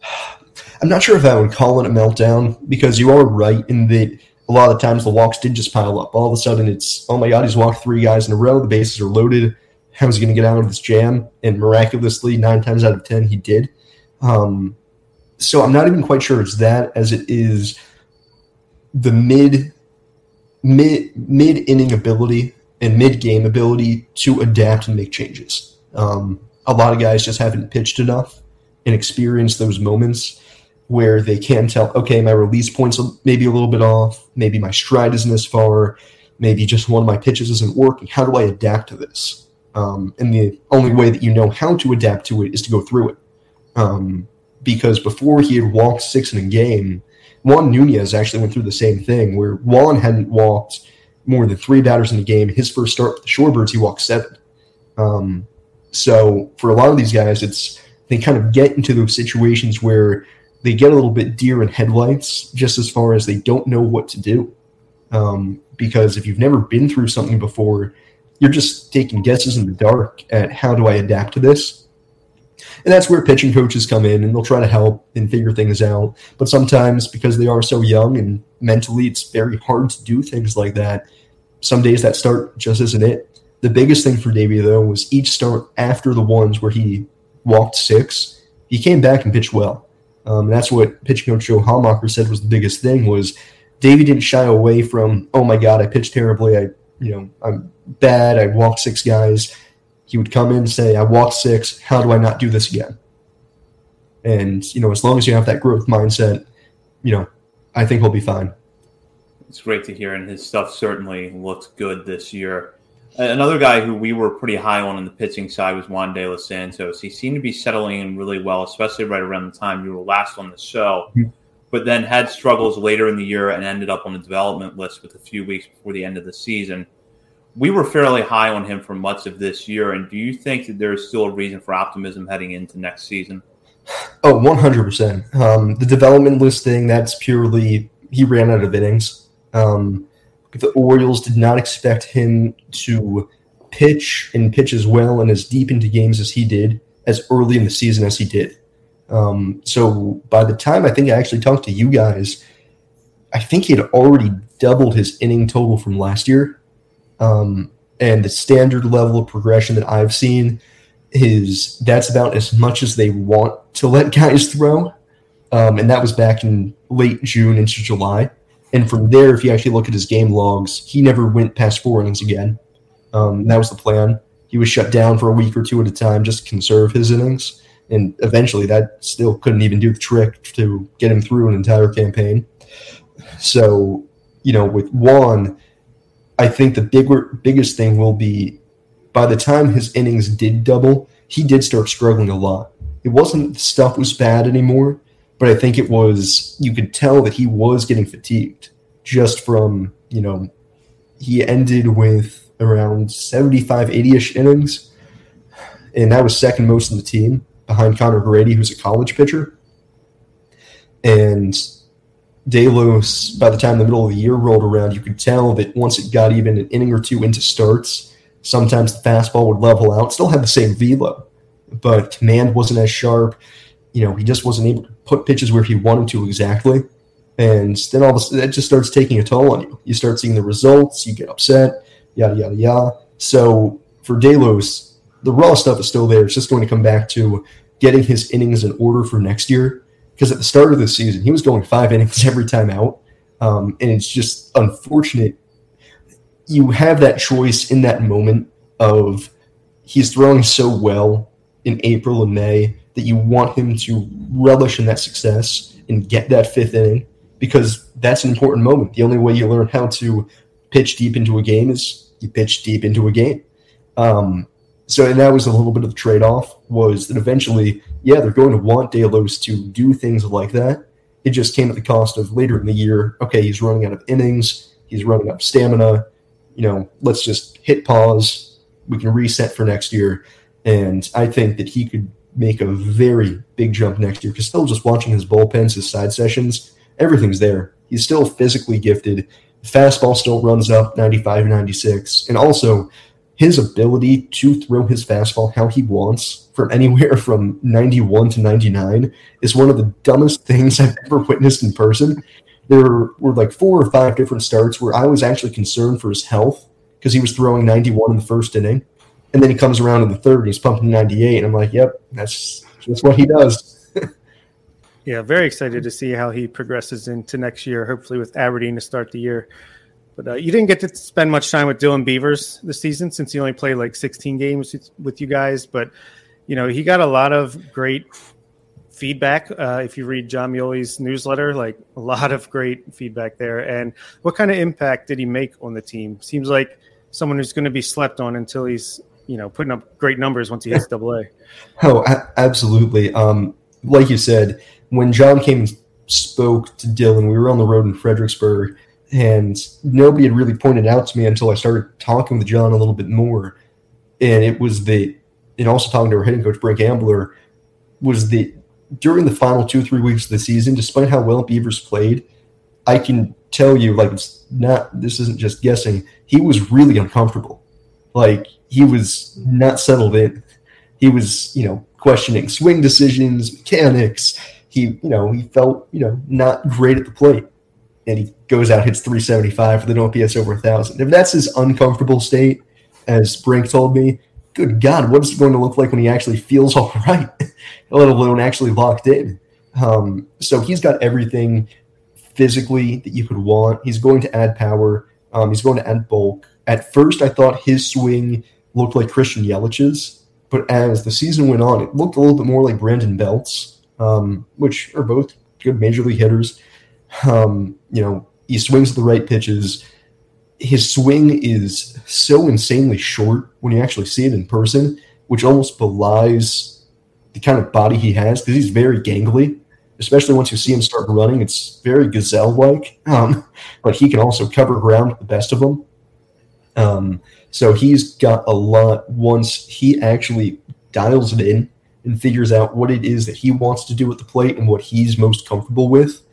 I'm not sure if I would call it a meltdown because you are right in that a lot of the times the walks did just pile up. All of a sudden it's, oh my God, he's walked three guys in a row. The bases are loaded. How's he going to get out of this jam? And miraculously, nine times out of ten, he did. Um, so I'm not even quite sure it's that as it is the mid, mid, mid inning ability and mid game ability to adapt and make changes. Um, a lot of guys just haven't pitched enough and experienced those moments where they can tell, okay, my release point's maybe a little bit off. Maybe my stride isn't as far. Maybe just one of my pitches isn't working. How do I adapt to this? Um, and the only way that you know how to adapt to it is to go through it. Um, because before he had walked six in a game, Juan Nunez actually went through the same thing where Juan hadn't walked more than three batters in the game. His first start with the Shorebirds, he walked seven. Um, so for a lot of these guys, it's they kind of get into those situations where they get a little bit deer in headlights just as far as they don't know what to do. Um, because if you've never been through something before, you're just taking guesses in the dark at how do I adapt to this? And that's where pitching coaches come in and they'll try to help and figure things out. But sometimes because they are so young and mentally it's very hard to do things like that, some days that start just isn't it. The biggest thing for Davey, though, was each start after the ones where he walked six, he came back and pitched well. Um, and that's what pitching coach Joe Hamacher said was the biggest thing was Davey didn't shy away from, oh, my God, I pitched terribly. I, you know, I'm bad. I walked six guys. He would come in and say, I walked six. How do I not do this again? And, you know, as long as you have that growth mindset, you know, I think he'll be fine. It's great to hear, and his stuff certainly looks good this year. Another guy who we were pretty high on on the pitching side was Juan De Los Santos. He seemed to be settling in really well, especially right around the time you were last on the show, mm-hmm. but then had struggles later in the year and ended up on the development list with a few weeks before the end of the season. we were fairly high on him for much of this year. And do you think that there's still a reason for optimism heading into next season? Oh, one hundred percent. Um, the development listing, that's purely he ran out of innings. Um, the Orioles did not expect him to pitch and pitch as well and as deep into games as he did, as early in the season as he did. Um, so by the time I think I actually talked to you guys, I think he had already doubled his inning total from last year. Um, and the standard level of progression that I've seen is that's about as much as they want to let guys throw. Um, and that was back in late June into July. And from there, if you actually look at his game logs, he never went past four innings again. Um, that was the plan. He was shut down for a week or two at a time just to conserve his innings. And eventually that still couldn't even do the trick to get him through an entire campaign. So, you know, with Juan, I think the bigger, biggest thing will be by the time his innings did double, he did start struggling a lot. It wasn't stuff was bad anymore, but I think it was, you could tell that he was getting fatigued just from, you know, he ended with around seventy-five, eighty-ish innings, and that was second most in the team, behind Connor Grady, who's a college pitcher. And Delos, by the time the middle of the year rolled around, you could tell that once it got even an inning or two into starts, sometimes the fastball would level out. Still had the same velo, but command wasn't as sharp. You know, he just wasn't able to put pitches where he wanted to exactly. And then all of a sudden, that just starts taking a toll on you. You start seeing the results, you get upset, yada, yada, yada. So for Delos, the raw stuff is still there. It's just going to come back to getting his innings in order for next year. Because at the start of the season, he was going five innings every time out. Um, and it's just unfortunate. You have that choice in that moment of he's throwing so well in April and May that you want him to relish in that success and get that fifth inning, because that's an important moment. The only way you learn how to pitch deep into a game is you pitch deep into a game. Um, so and that was a little bit of the trade-off, was that eventually, yeah, they're going to want Delos to do things like that. It just came at the cost of later in the year, okay, he's running out of innings, he's running out of stamina, you know, let's just hit pause, we can reset for next year. And I think that he could make a very big jump next year, because still just watching his bullpens, his side sessions, everything's there. He's still physically gifted. The fastball still runs up ninety-five, ninety-six. And also his ability to throw his fastball how he wants from anywhere from ninety-one to ninety-nine is one of the dumbest things I've ever witnessed in person. There were like four or five different starts where I was actually concerned for his health because he was throwing ninety-one in the first inning. And then he comes around in the third and he's pumping ninety-eight. And I'm like, yep, that's that's what he does. Yeah, very excited to see how he progresses into next year, hopefully with Aberdeen to start the year. But uh, you didn't get to spend much time with Dylan Beavers this season since he only played like sixteen games with you guys. But, you know, he got a lot of great feedback. Uh, if you read John Muley's newsletter, like a lot of great feedback there. And what kind of impact did he make on the team? Seems like someone who's going to be slept on until he's, you know, putting up great numbers once he hits double A. Oh, a- absolutely. Um, like you said, when John came and spoke to Dylan, we were on the road in Fredericksburg, and nobody had really pointed out to me until I started talking with John a little bit more. And it was the, and also talking to our hitting coach, Brink Ambler, was the, during the final two, three weeks of the season, despite how well Beavers played, I can tell you, like, it's not, this isn't just guessing, he was really uncomfortable. Like, he was not settled in. He was, you know, questioning swing decisions, mechanics. He, you know, he felt, you know, not great at the plate. And he goes out, hits three seventy-five with an O P S over one thousand. If that's his uncomfortable state, as Brink told me, good God, what is it going to look like when he actually feels all right, let alone actually locked in? Um, so he's got everything physically that you could want. He's going to add power. Um, he's going to add bulk. At first, I thought his swing looked like Christian Yelich's, but as the season went on, it looked a little bit more like Brandon Belt's, um, which are both good major league hitters. Um, you know, he swings at the right pitches. His swing is so insanely short when you actually see it in person, which almost belies the kind of body he has, because he's very gangly, especially once you see him start running. It's very gazelle-like, um, but he can also cover ground with the best of them. Um, so he's got a lot once he actually dials it in and figures out what it is that he wants to do at the plate and what he's most comfortable with.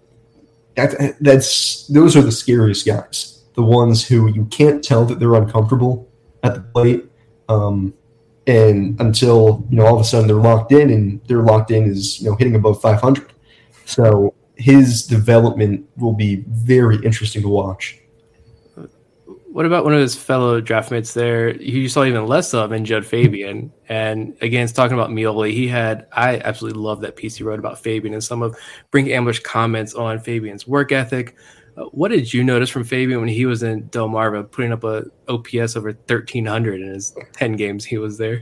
That, that's those are the scariest guys, the ones who you can't tell that they're uncomfortable at the plate, um, and until you know all of a sudden they're locked in, and they're locked in is you know hitting above five hundred. So his development will be very interesting to watch. What about one of his fellow draftmates there? You saw even less of in Judd Fabian. And again, it's talking about Meoli. He had, I absolutely love that piece he wrote about Fabian and some of Brink Ambush comments on Fabian's work ethic. Uh, what did you notice from Fabian when he was in Delmarva, putting up a O P S over thirteen hundred in his ten games he was there?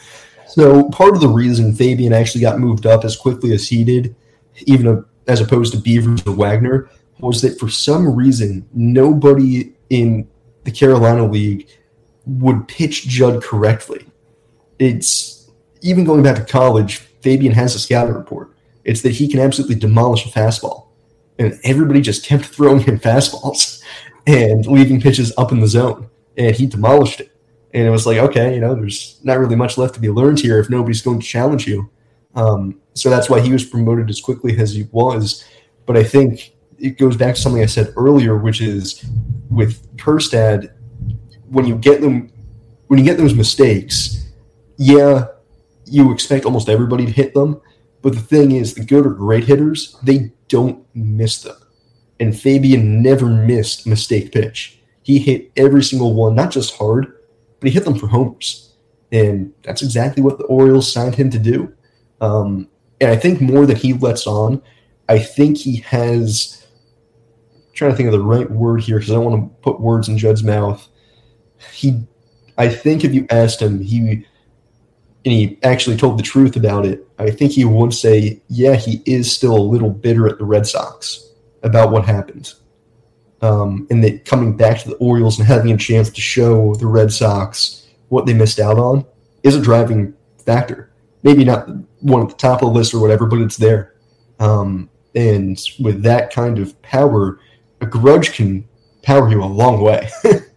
So part of the reason Fabian actually got moved up as quickly as he did, even as opposed to Beavers or Wagner, was that for some reason, nobody in the Carolina League would pitch Judd correctly. It's even going back to college, Fabian has a scouting report. It's that he can absolutely demolish a fastball. And everybody just kept throwing him fastballs and leaving pitches up in the zone. And he demolished it. And it was like, okay, you know, there's not really much left to be learned here if nobody's going to challenge you. Um, so that's why he was promoted as quickly as he was. But I think it goes back to something I said earlier, which is with Kjerstad, when you get them, when you get those mistakes, yeah, you expect almost everybody to hit them. But the thing is, the good or great hitters, they don't miss them. And Fabian never missed a mistake pitch. He hit every single one, not just hard, but he hit them for homers. And that's exactly what the Orioles signed him to do. Um, and I think more than he lets on, I think he has – trying to think of the right word here because I don't want to put words in Judd's mouth. He, I think if you asked him, he and he actually told the truth about it, I think he would say, yeah, he is still a little bitter at the Red Sox about what happened. Um, and that coming back to the Orioles and having a chance to show the Red Sox what they missed out on is a driving factor. Maybe not one at the top of the list or whatever, but it's there. Um, and with that kind of power, a grudge can power you a long way.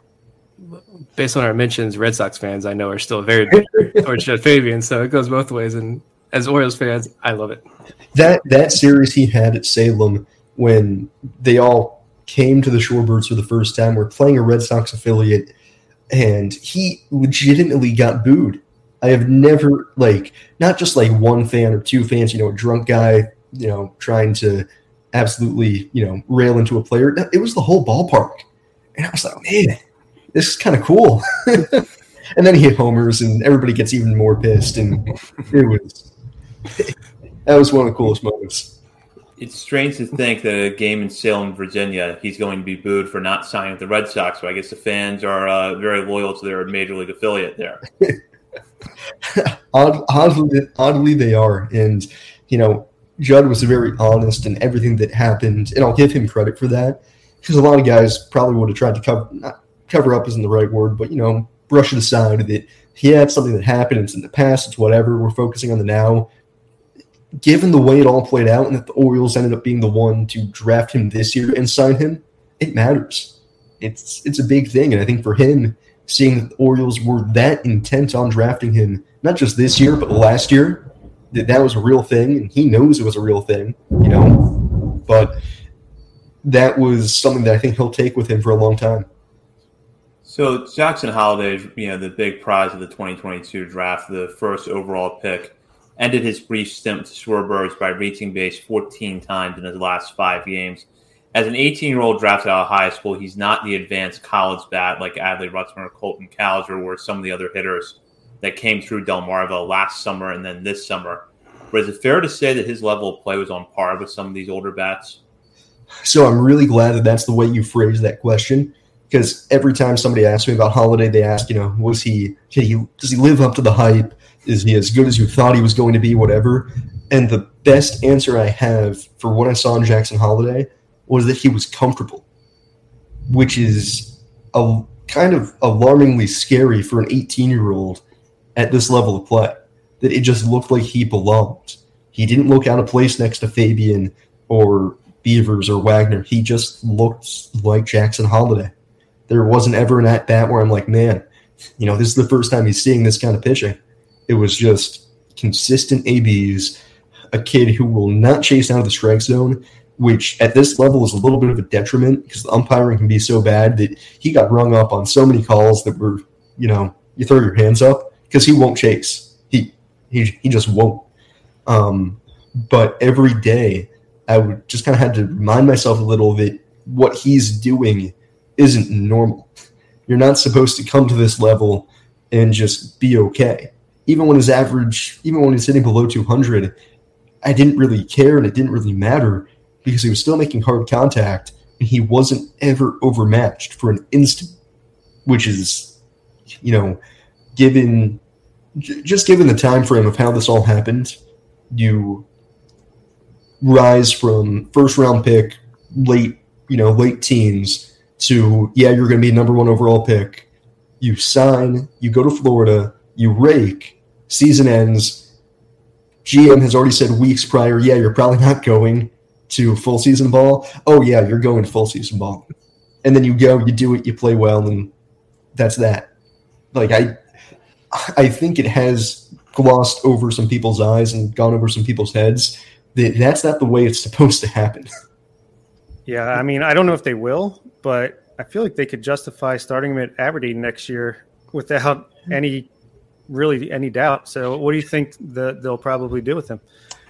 Based on our mentions, Red Sox fans I know are still very bitter towards Judd Fabian, so it goes both ways. And as Orioles fans, I love it. That that series he had at Salem when they all came to the Shorebirds for the first time, were playing a Red Sox affiliate, and he legitimately got booed. I have never, like, not just like one fan or two fans, you know, a drunk guy, you know, trying to absolutely, you know, rail into a player. It was the whole ballpark. And I was like, man, this is kind of cool. And then he hit homers and everybody gets even more pissed. And it was, that was one of the coolest moments. It's strange to think that a game in Salem, Virginia, he's going to be booed for not signing with the Red Sox. So I guess the fans are uh, very loyal to their major league affiliate there. Odd, oddly, oddly, they are. And, you know, Judd was very honest in everything that happened, and I'll give him credit for that, because a lot of guys probably would have tried to cover, not cover up isn't the right word, but, you know, brush it aside that he had something that happened, it's in the past, it's whatever, we're focusing on the now. Given the way it all played out and that the Orioles ended up being the one to draft him this year and sign him, it matters. It's it's a big thing, and I think for him, seeing that the Orioles were that intent on drafting him, not just this year, but last year, that that was a real thing, and he knows it was a real thing, you know. But that was something that I think he'll take with him for a long time. So Jackson Holliday, you know, the big prize of the twenty twenty-two draft, the first overall pick, ended his brief stint with the Shorebirds by reaching base fourteen times in his last five games. As an eighteen-year-old drafted out of high school, he's not the advanced college bat like Adley Rutschman or Colton Cowser or some of the other hitters that came through Delmarva last summer and then this summer. But is it fair to say that his level of play was on par with some of these older bats? So I'm really glad that that's the way you phrased that question, because every time somebody asks me about Holliday, they ask, you know, was he, can he, does he live up to the hype? Is he as good as you thought he was going to be, whatever? And the best answer I have for what I saw in Jackson Holliday was that he was comfortable, which is a kind of alarmingly scary for an eighteen-year-old at this level of play, that it just looked like he belonged. He didn't look out of place next to Fabian or Beavers or Wagner. He just looked like Jackson Holliday. There wasn't ever an at-bat where I'm like, man, you know, this is the first time he's seeing this kind of pitching. It was just consistent A Bs, a kid who will not chase out of the strike zone, which at this level is a little bit of a detriment because the umpiring can be so bad that he got rung up on so many calls that were, you know, you throw your hands up because he won't chase. He he he just won't. Um, but every day I would just kind of had to remind myself a little that what he's doing isn't normal. You're not supposed to come to this level and just be okay. Even when his average, even when he's hitting below two hundred, I didn't really care and it didn't really matter because he was still making hard contact and he wasn't ever overmatched for an instant, which is, you know, given just given the time frame of how this all happened, you rise from first round pick, late, you know, late teens to, yeah, you're going to be number one overall pick. You sign, you go to Florida, you rake, season ends. G M has already said weeks prior, yeah, you're probably not going to full season ball. Oh, yeah, you're going to full season ball. And then you go, you do it, you play well, and that's that. Like, I I think it has glossed over some people's eyes and gone over some people's heads that that's not the way it's supposed to happen. Yeah, I mean, I don't know if they will, but I feel like they could justify starting him at Aberdeen next year without any really any doubt. So what do you think the, they'll probably do with him?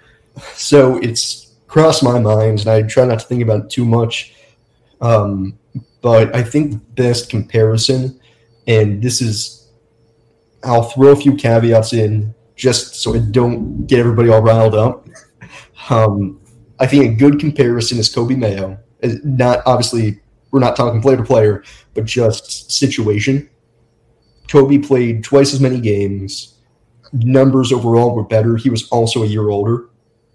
So it's crossed my mind, and I try not to think about it too much. Um, but I think the best comparison, and this is, I'll throw a few caveats in just so I don't get everybody all riled up. Um, I think a good comparison is Kobe Mayo. Not obviously, we're not talking player to player, but just situation. Kobe played twice as many games. Numbers overall were better. He was also a year older.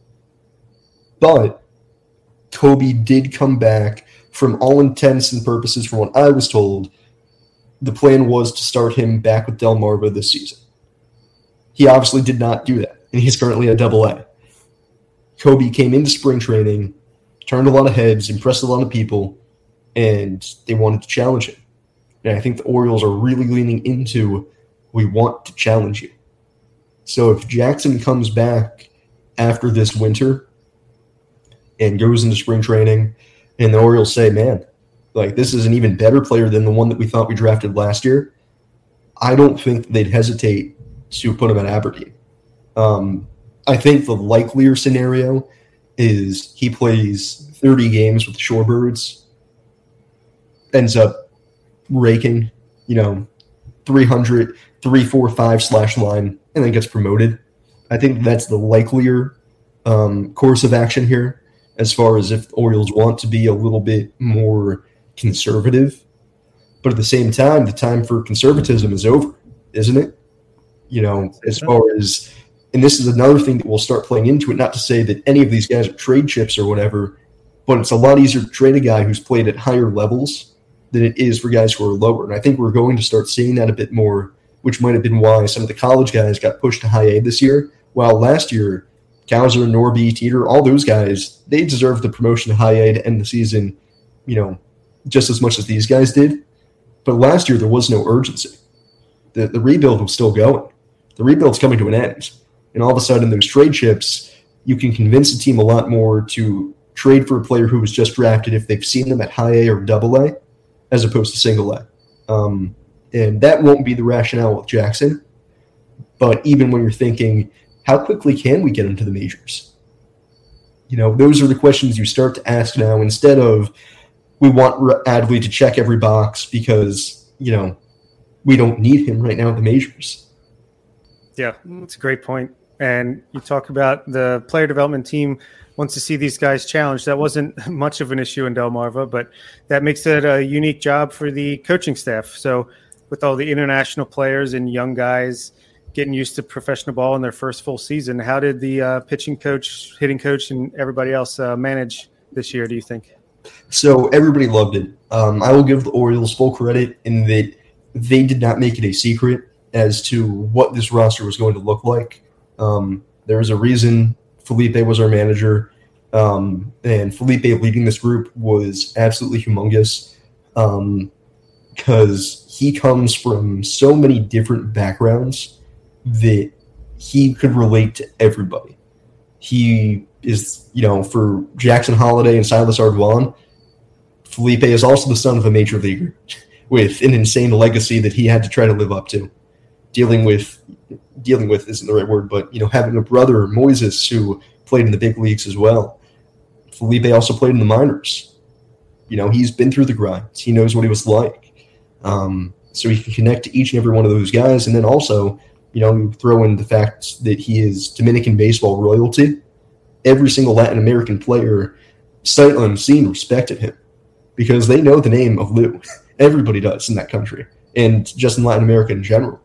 But Kobe did come back. From all intents and purposes, from what I was told, the plan was to start him back with Delmarva this season. He obviously did not do that, and he's currently at Double A. Kobe came into spring training, turned a lot of heads, impressed a lot of people, and they wanted to challenge him. And I think the Orioles are really leaning into, we want to challenge you. So if Jackson comes back after this winter and goes into spring training, and the Orioles say, man, like, this is an even better player than the one that we thought we drafted last year, I don't think they'd hesitate to put him at Aberdeen. Um, I think the likelier scenario is he plays thirty games with the Shorebirds, ends up raking, you know, three hundred, three forty-five slash line, and then gets promoted. I think that's the likelier um, course of action here, as far as if the Orioles want to be a little bit more conservative. But at the same time, the time for conservatism is over, isn't it? You know, as far as, and this is another thing that will start playing into it, not to say that any of these guys are trade chips or whatever, but it's a lot easier to trade a guy who's played at higher levels than it is for guys who are lower. And I think we're going to start seeing that a bit more, which might have been why some of the college guys got pushed to high A this year, while last year, Kowser, Norby, Teeter, all those guys, they deserved the promotion to high A to end the season, you know, just as much as these guys did. But last year, there was no urgency. The, the rebuild was still going. The rebuild's coming to an end. And all of a sudden, those trade chips, you can convince a team a lot more to trade for a player who was just drafted if they've seen them at high A or double A, as opposed to single A. Um, and that won't be the rationale with Jackson. But even when you're thinking, how quickly can we get into the majors? You know, those are the questions you start to ask now instead of, we want Adley to check every box because, you know, we don't need him right now at the majors. Yeah, that's a great point. And you talk about the player development team wants to see these guys challenged. That wasn't much of an issue in Delmarva, but that makes it a unique job for the coaching staff. So with all the international players and young guys getting used to professional ball in their first full season, how did the uh, pitching coach, hitting coach, and everybody else uh, manage this year, do you think? So everybody loved it. Um, I will give the Orioles full credit in that they did not make it a secret as to what this roster was going to look like. Um, there was a reason Felipe was our manager, um, and Felipe leading this group was absolutely humongous. Um, because he comes from so many different backgrounds that he could relate to everybody. He is, you know, for Jackson Holiday and Silas Ardwan, Felipe is also the son of a major leaguer with an insane legacy that he had to try to live up to. Dealing with, dealing with isn't the right word, but, you know, having a brother, Moises, who played in the big leagues as well. Felipe also played in the minors. You know, he's been through the grind. He knows what he was like. Um, so he can connect to each and every one of those guys. And then also, you know, you throw in the fact that he is Dominican baseball royalty. Every single Latin American player, sight unseen, respected him because they know the name of Lou. Everybody does in that country and just in Latin America in general.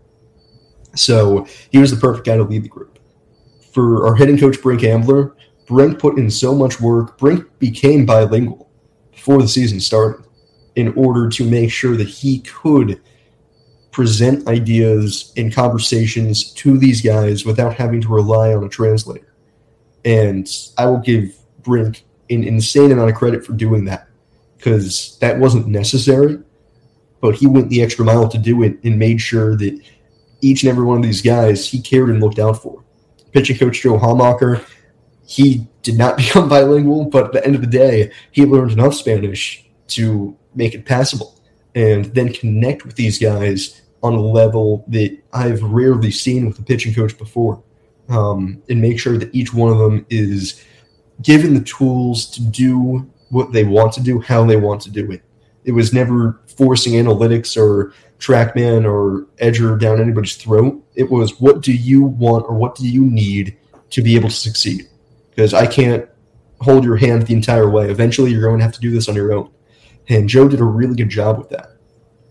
So he was the perfect guy to lead the group. For our hitting coach, Brink Ambler, Brink put in so much work. Brink became bilingual before the season started in order to make sure that he could present ideas and conversations to these guys without having to rely on a translator. And I will give Brink an insane amount of credit for doing that because that wasn't necessary, but he went the extra mile to do it and made sure that each and every one of these guys he cared and looked out for. Pitching coach Joe Hallmacher, he did not become bilingual, but at the end of the day, he learned enough Spanish to make it passable and then connect with these guys on a level that I've rarely seen with a pitching coach before, um, and make sure that each one of them is given the tools to do what they want to do, how they want to do it. It was never forcing analytics or TrackMan or Edger down anybody's throat. It was, what do you want or what do you need to be able to succeed? Because I can't hold your hand the entire way. Eventually, you're going to have to do this on your own. And Joe did a really good job with that.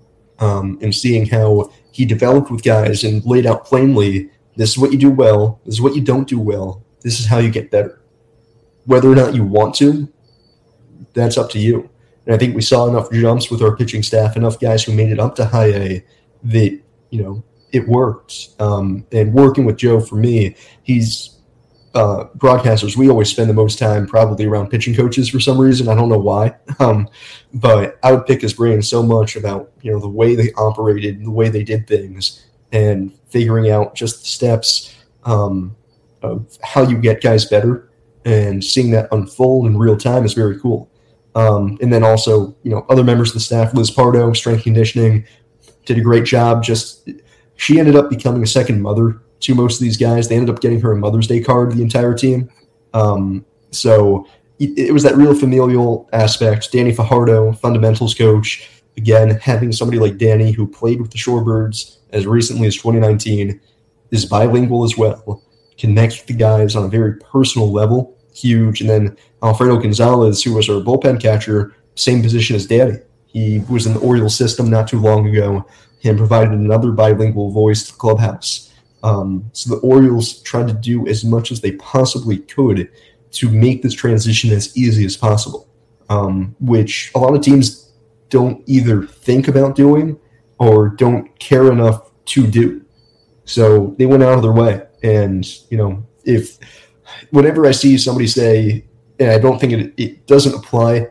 Um, and seeing how he developed with guys and laid out plainly, this is what you do well, this is what you don't do well, this is how you get better. Whether or not you want to, that's up to you. And I think we saw enough jumps with our pitching staff, enough guys who made it up to high A that, you know, it worked. Um, and working with Joe, for me, he's uh, broadcasters, we always spend the most time probably around pitching coaches for some reason. I don't know why. Um, but I would pick his brain so much about, you know, the way they operated, the way they did things, and figuring out just the steps um, of how you get guys better, and seeing that unfold in real time is very cool. Um, and then also, you know, other members of the staff, Liz Pardo, strength conditioning, did a great job. Just she ended up becoming a second mother to most of these guys. They ended up getting her a Mother's Day card, the entire team. Um, so it, it was that real familial aspect. Danny Fajardo, fundamentals coach, again, having somebody like Danny who played with the Shorebirds as recently as twenty nineteen, is bilingual as well, connects with the guys on a very personal level, huge. And then Alfredo Gonzalez, who was our bullpen catcher, same position as Danny. He was in the Orioles system not too long ago and provided another bilingual voice to the clubhouse. Um, so the Orioles tried to do as much as they possibly could to make this transition as easy as possible, um, which a lot of teams don't either think about doing or don't care enough to do. So they went out of their way. And, you know, if whenever I see somebody say, and I don't think it, it doesn't apply,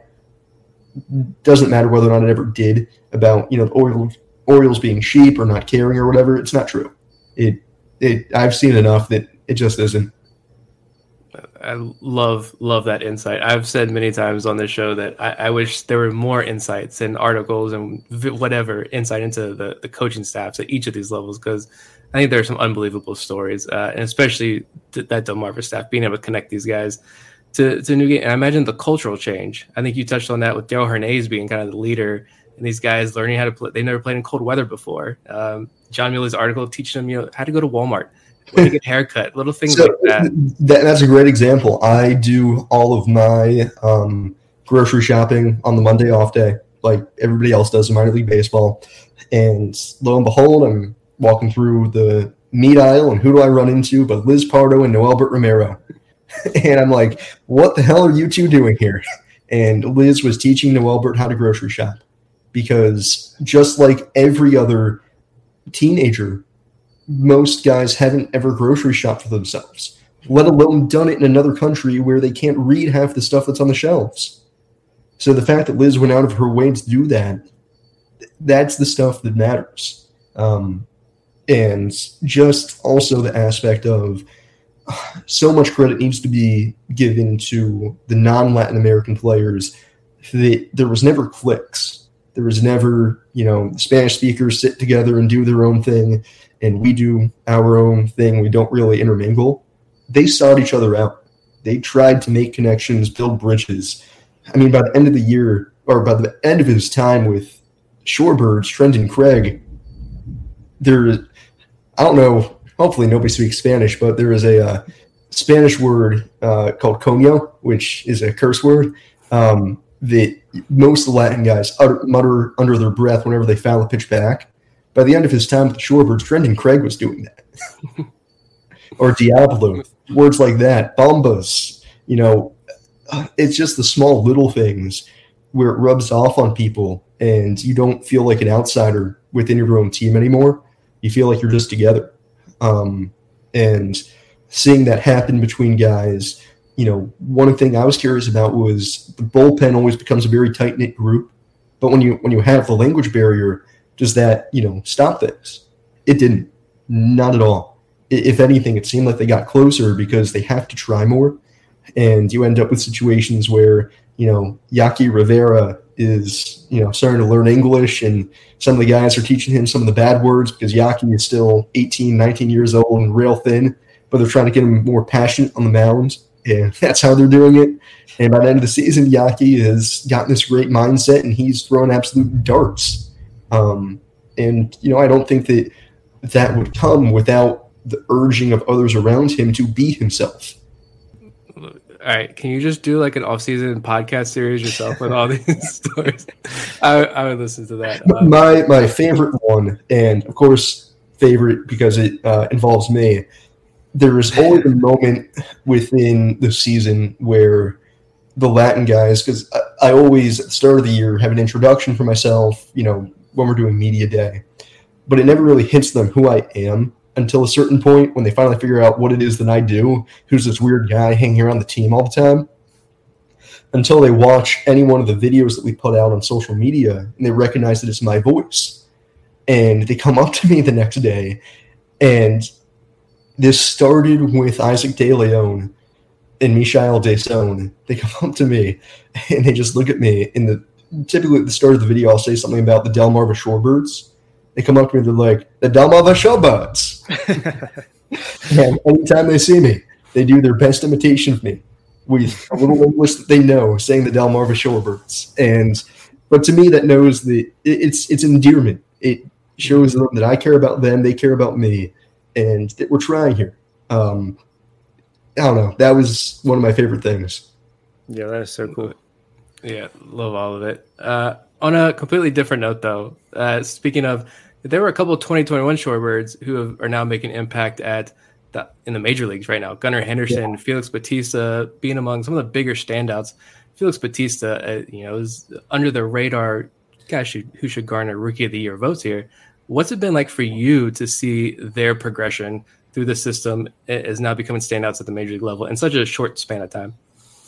doesn't matter whether or not it ever did, about, you know, the Orioles, Orioles being sheep or not caring or whatever, it's not true. It, it, I've seen enough that it just isn't. I love, love that insight. I've said many times on this show that I, I wish there were more insights and articles and whatever insight into the, the coaching staffs at each of these levels, because I think there are some unbelievable stories, uh, and especially th- that Delmarva staff being able to connect these guys to, to new game. And I imagine the cultural change. I think you touched on that with Daryl Hernandez being kind of the leader and these guys learning how to play. They never played in cold weather before. Um, John Mueller's article teaching them, you know, how to go to Walmart, how to get a haircut, little things so like that. that. That's a great example. I do all of my um, grocery shopping on the Monday off day, like everybody else does in minor league baseball. And lo and behold, I'm walking through the meat aisle, and who do I run into but Liz Pardo and Noelbert Romero? And I'm like, what the hell are you two doing here? And Liz was teaching Noelbert how to grocery shop, because just like every other teenager, most guys haven't ever grocery shopped for themselves, let alone done it in another country where they can't read half the stuff that's on the shelves. So the fact that Liz went out of her way to do that that's the stuff that matters. Um, and just also the aspect of so much credit needs to be given to the non-Latin American players that there was never cliques. There was never, you know, Spanish speakers sit together and do their own thing, and we do our own thing. We don't really intermingle. They sought each other out. They tried to make connections, build bridges. I mean, by the end of the year, or by the end of his time with Shorebirds, Trenton Craig, there, I don't know, hopefully nobody speaks Spanish, but there is a uh, Spanish word uh, called coño, which is a curse word, um, that most of the Latin guys utter, mutter under their breath whenever they foul the pitch back. By the end of his time with the Shorebirds, Trenton Craig was doing that. Or Diablo, words like that, bombas, you know, it's just the small little things where it rubs off on people and you don't feel like an outsider within your own team anymore. You feel like you're just together. Um, and seeing that happen between guys, you know, one thing I was curious about was the bullpen always becomes a very tight-knit group. But when you when you have the language barrier, does that, you know, stop things? It didn't. Not at all. If anything, it seemed like they got closer because they have to try more. And you end up with situations where, you know, Yaki Rivera is, you know, starting to learn English, and some of the guys are teaching him some of the bad words because Yaki is still eighteen, nineteen years old and real thin, but they're trying to get him more passionate on the mound, and that's how they're doing it. And by the end of the season, Yaki has gotten this great mindset, and he's throwing absolute darts. Um, and, you know, I don't think that that would come without the urging of others around him to be himself. All right, can you just do like an off-season podcast series yourself with all these stories? I, I would listen to that. Uh, my my favorite one, and of course favorite because it uh, involves me, there is always a moment within the season where the Latin guys, because I, I always at the start of the year have an introduction for myself, you know, when we're doing media day, but it never really hits them who I am until a certain point when they finally figure out what it is that I do, who's this weird guy hanging around the team all the time, until they watch any one of the videos that we put out on social media and they recognize that it's my voice. And they come up to me the next day, and this started with Isaac De Leon and Michael Deson. They come up to me and they just look at me. In the typically at the start of the video, I'll say something about the Delmarva Shorebirds. They come up to me, they're like, the Delmarva Shorebirds. And anytime they see me, they do their best imitation of me with a little English that they know, saying the Delmarva Shorebirds. And but to me, that knows that it, it's it's endearment. It shows them that I care about them, they care about me, and that we're trying here. Um, I don't know. That was one of my favorite things. Yeah, that is so cool. Yeah, love all of it. Uh, on a completely different note, though, uh, speaking of, there were a couple of twenty twenty-one Shorebirds who have, are now making impact at the, in the major leagues right now. Gunnar Henderson, yeah. Felix Bautista being among some of the bigger standouts. Felix Bautista, uh, you know, is under the radar guy should, who should garner Rookie of the Year votes here. What's it been like for you to see their progression through the system as now becoming standouts at the major league level in such a short span of time?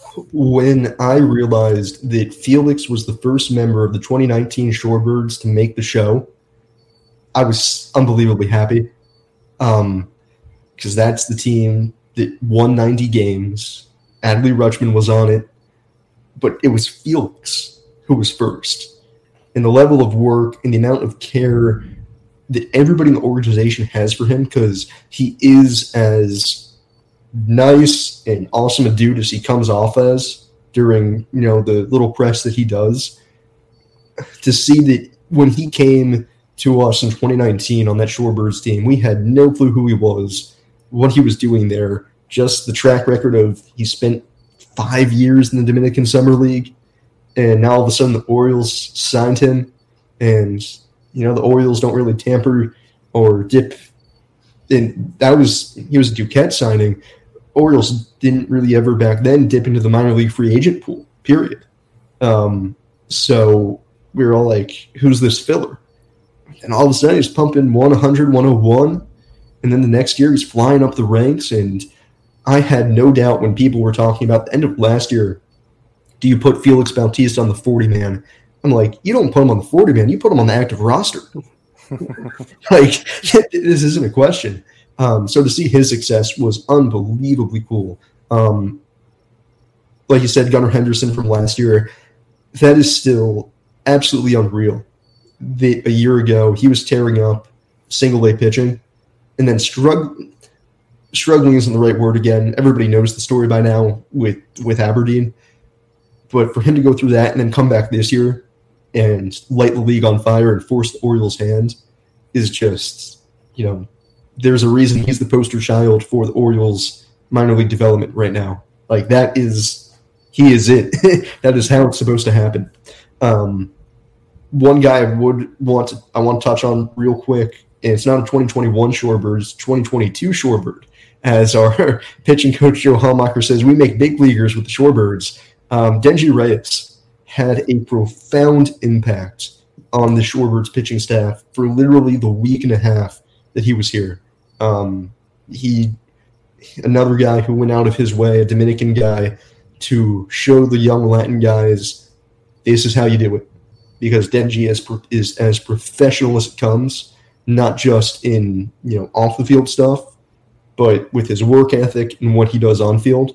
When I realized that Felix was the first member of the twenty nineteen Shorebirds to make the show, I was unbelievably happy, um, because that's the team that won ninety games. Adley Rutschman was on it, but it was Felix who was first. And the level of work and the amount of care that everybody in the organization has for him, because he is as nice and awesome a dude as he comes off as during, you know, the little press that he does. To see that when he came to us in twenty nineteen on that Shorebirds team, we had no clue who he was, what he was doing there, just the track record of he spent five years in the Dominican Summer League, and now all of a sudden the Orioles signed him, and, you know, the Orioles don't really tamper or dip. And that was, he was a Duquette signing. Orioles didn't really ever back then dip into the minor league free agent pool, period. Um, so we were all like, who's this filler? And all of a sudden he's pumping one hundred, one oh one, and then the next year he's flying up the ranks. And I had no doubt when people were talking about the end of last year, do you put Felix Bautista on the forty-man? I'm like, you don't put him on the forty man, you put him on the active roster. Like, this isn't a question. Um, so to see his success was unbelievably cool. Um, like you said, Gunnar Henderson from last year, that is still absolutely unreal. The, a year ago, he was tearing up single-A pitching, and then strugg- struggling isn't the right word again. Everybody knows the story by now with, with Aberdeen. But for him to go through that and then come back this year and light the league on fire and force the Orioles' hand is just, you know, there's a reason he's the poster child for the Orioles minor league development right now. Like, that is, he is it. That is how it's supposed to happen. Um, one guy I would want to, I want to touch on real quick, and it's not a twenty twenty-one Shorebird, it's twenty twenty-two Shorebird. As our pitching coach Joe Hallmacher says, we make big leaguers with the Shorebirds. Um, Denji Reyes had a profound impact on the Shorebirds pitching staff for literally the week and a half that he was here. Um, he, another guy who went out of his way, a Dominican guy, to show the young Latin guys, this is how you do it. Because Denji is, is as professional as it comes, not just in, you know, off the field stuff, but with his work ethic and what he does on field.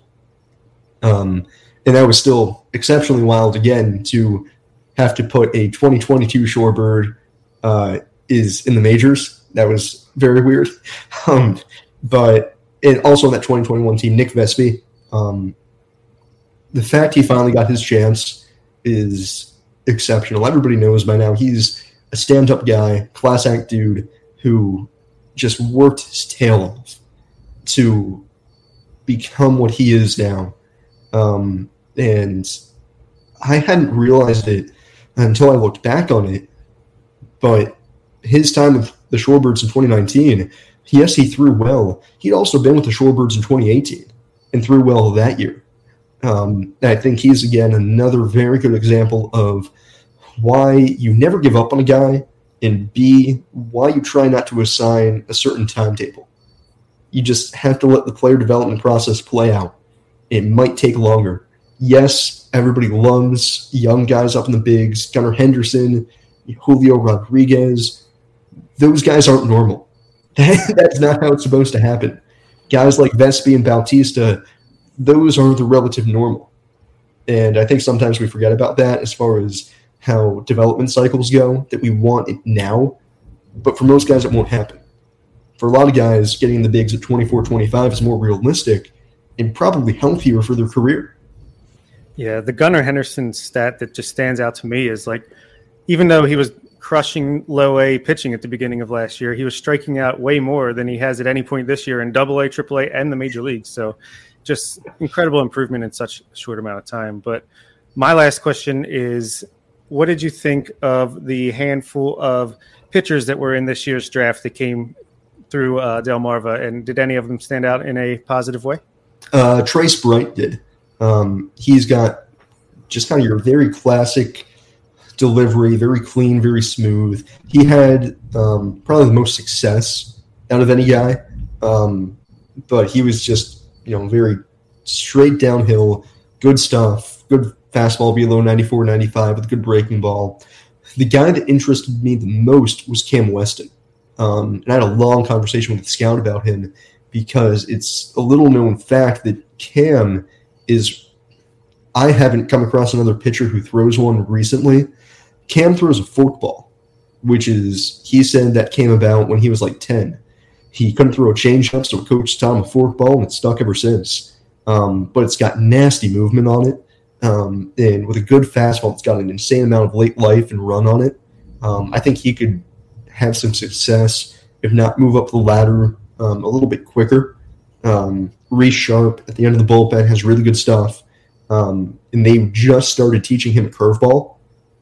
Um, and that was still exceptionally wild again to have to put a twenty twenty-two Shorebird uh, is in the majors. That was very weird. Um, but and also on that twenty twenty-one team, Nick Vespi, um, the fact he finally got his chance is exceptional. Everybody knows by now he's a stand-up guy, class act dude who just worked his tail off to become what he is now. Um, and I hadn't realized it until I looked back on it, but his time with the Shorebirds in twenty nineteen, yes, he threw well. He'd also been with the Shorebirds in twenty eighteen and threw well that year. Um, I think he's, again, another very good example of why you never give up on a guy, and B, why you try not to assign a certain timetable. You just have to let the player development process play out. It might take longer. Yes, everybody loves young guys up in the bigs, Gunnar Henderson, Julio Rodriguez. Those guys aren't normal. That's not how it's supposed to happen. Guys like Vespi and Bautista, those are the relative normal. And I think sometimes we forget about that as far as how development cycles go, that we want it now. But for most guys, it won't happen. For a lot of guys, getting in the bigs at twenty-four, twenty-five is more realistic and probably healthier for their career. Yeah, the Gunnar Henderson stat that just stands out to me is, like, even though he was crushing low A pitching at the beginning of last year, he was striking out way more than he has at any point this year in double A, triple A, and the major leagues. So just incredible improvement in such a short amount of time. But my last question is, what did you think of the handful of pitchers that were in this year's draft that came through uh, Delmarva, and did any of them stand out in a positive way? Uh, Trace Bright did. Um, he's got just kind of your very classic delivery, very clean, very smooth. He had um, probably the most success out of any guy, um, but he was just, you know, very straight downhill, good stuff, good fastball below ninety-four, ninety-five with a good breaking ball. The guy that interested me the most was Cam Weston. Um, and I had a long conversation with the scout about him because it's a little known fact that Cam is, I haven't come across another pitcher who throws one recently. Cam throws a forkball, which is, he said that came about when he was like ten. He couldn't throw a changeup, so coach taught him a forkball, and it's stuck ever since. Um, but it's got nasty movement on it. Um, and with a good fastball, it's got an insane amount of late life and run on it. Um, I think he could have some success, if not move up the ladder um, a little bit quicker. Um, Reese Sharp at the end of the bullpen has really good stuff. Um, and they just started teaching him a curveball,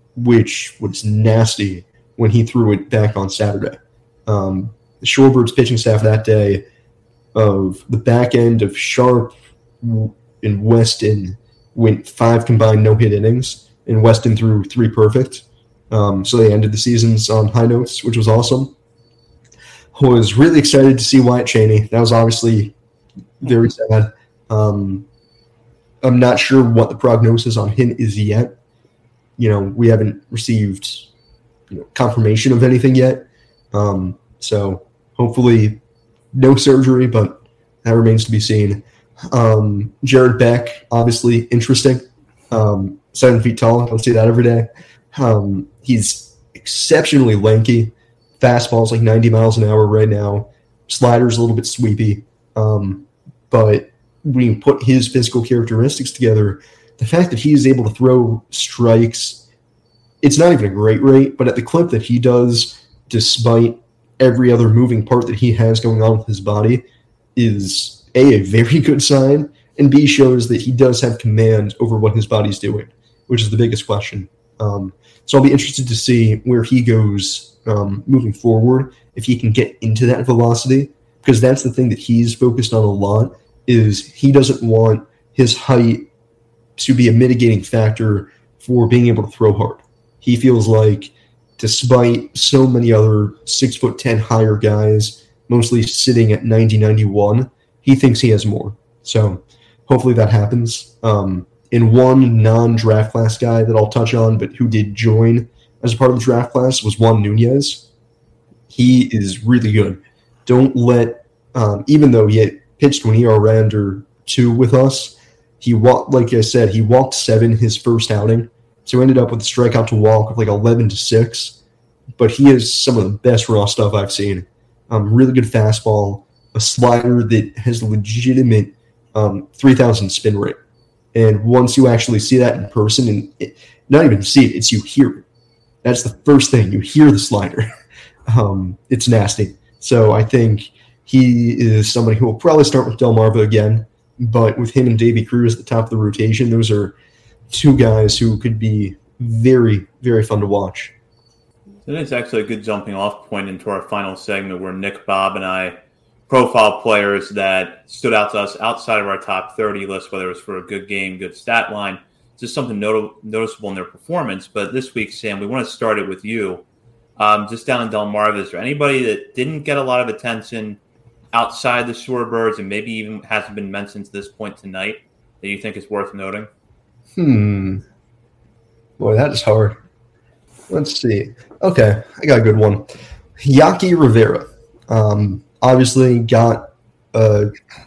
which was nasty when he threw it back on Saturday. Um, the Shorebirds pitching staff that day, of the back end of Sharp and Weston, went five combined no-hit innings, and Weston threw three perfect. Um, so they ended the seasons on high notes, which was awesome. Was really excited to see Wyatt Cheney. That was obviously very sad. Um, I'm not sure what the prognosis on him is yet, you know, we haven't received you know, confirmation of anything yet. Um, so hopefully no surgery, but that remains to be seen. Um, Jared Beck, obviously interesting. Um, seven feet tall. I don't see that every day. Um, he's exceptionally lanky. Fastball's like ninety miles an hour right now. Slider's a little bit sweepy. Um, but when you put his physical characteristics together, the fact that he is able to throw strikes, it's not even a great rate, but at the clip that he does, despite every other moving part that he has going on with his body, is A, a very good sign, and B, shows that he does have command over what his body's doing, which is the biggest question. Um, so I'll be interested to see where he goes um, moving forward, if he can get into that velocity, because that's the thing that he's focused on a lot, is he doesn't want his height to be a mitigating factor for being able to throw hard. He feels like, despite so many other six foot ten higher guys, mostly sitting at ninety, ninety-one, he thinks he has more. So hopefully that happens. Um, and one non-draft class guy that I'll touch on, but who did join as a part of the draft class, was Juan Nunez. He is really good. Don't let, um, even though he had pitched when E R A under two with us, he walked, like I said, he walked seven his first outing. So ended up with a strikeout to walk of like eleven to six. But he has some of the best raw stuff I've seen. Um, really good fastball, a slider that has legitimate um, three thousand spin rate. And once you actually see that in person, and it, not even see it, it's you hear it. That's the first thing. You hear the slider. um, it's nasty. So I think he is somebody who will probably start with Delmarva again. But with him and Davey Cruz at the top of the rotation, those are two guys who could be very, very fun to watch. That is actually a good jumping off point into our final segment where Nick, Bob, and I profile players that stood out to us outside of our top thirty list, whether it was for a good game, good stat line, just something not- noticeable in their performance. But this week, Sam, we want to start it with you. Um, just down in Delmarva, is there anybody that didn't get a lot of attention outside the Shorebirds and maybe even hasn't been mentioned to this point tonight that you think is worth noting? Hmm. Boy, that is hard. Let's see. Okay, I got a good one. Yaki Rivera. Um, obviously got uh,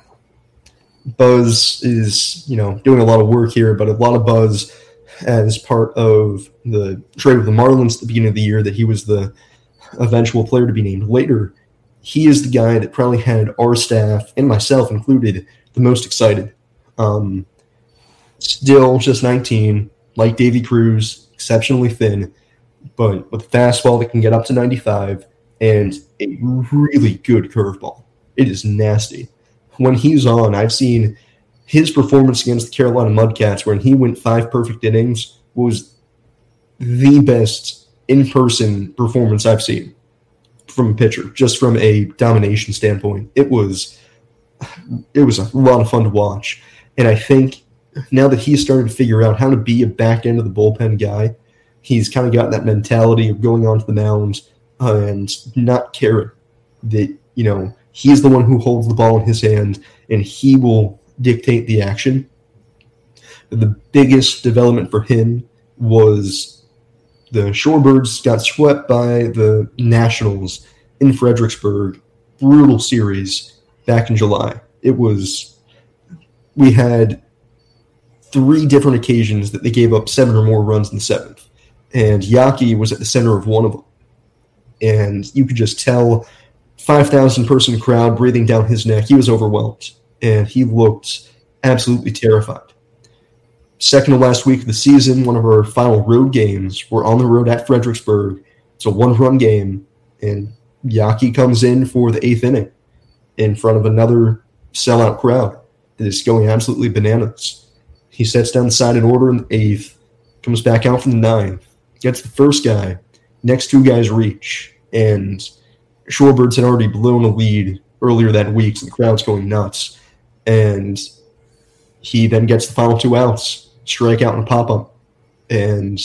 buzz is, you know, doing a lot of work here, but a lot of buzz as part of the trade with the Marlins at the beginning of the year that he was the eventual player to be named later. He is the guy that probably had our staff, and myself included, the most excited. Um, still just nineteen, like Davey Cruz, exceptionally thin, but with a fastball that can get up to ninety-five and a really good curveball. It is nasty. When he's on, I've seen his performance against the Carolina Mudcats, where he went five perfect innings, was the best in-person performance I've seen from a pitcher, just from a domination standpoint. It was it was a lot of fun to watch. And I think now that he's starting to figure out how to be a back end of the bullpen guy, he's kind of got that mentality of going onto the mound and not caring that, you know, he's the one who holds the ball in his hand and he will dictate the action. But the biggest development for him was the Shorebirds got swept by the Nationals in Fredericksburg. Brutal series back in July. It was, we had three different occasions that they gave up seven or more runs in the seventh. And Yaki was at the center of one of them. And you could just tell, five thousand person crowd breathing down his neck, he was overwhelmed. And he looked absolutely terrified. Second to last week of the season, one of our final road games, we're on the road at Fredericksburg. It's a one-run game, and Yaki comes in for the eighth inning in front of another sellout crowd that is going absolutely bananas. He sets down the side in order in the eighth, comes back out from the ninth, gets the first guy, next two guys reach, and Shorebirds had already blown a lead earlier that week, so the crowd's going nuts. And he then gets the final two outs, strikeout and a pop-up. And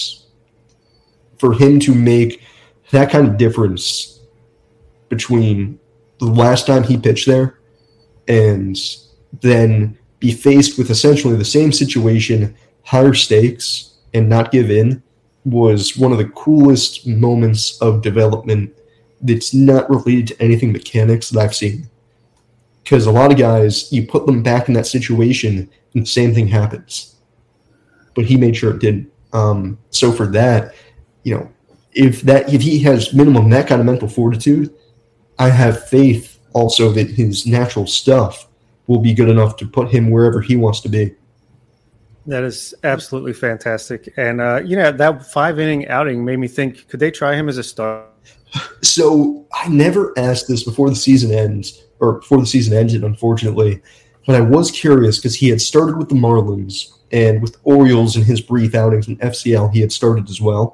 for him to make that kind of difference between the last time he pitched there and then be faced with essentially the same situation, higher stakes, and not give in, was one of the coolest moments of development that's not related to anything mechanics that I've seen. Because a lot of guys, you put them back in that situation and the same thing happens. But he made sure it didn't. Um, so for that, you know, if that if he has minimum that kind of mental fortitude, I have faith also that his natural stuff will be good enough to put him wherever he wants to be. That is absolutely fantastic. And, uh, you know, that five-inning outing made me think, could they try him as a starter? So I never asked this before the season ends, or before the season ended, unfortunately. But I was curious because he had started with the Marlins, and with Orioles in his brief outings in F C L, he had started as well.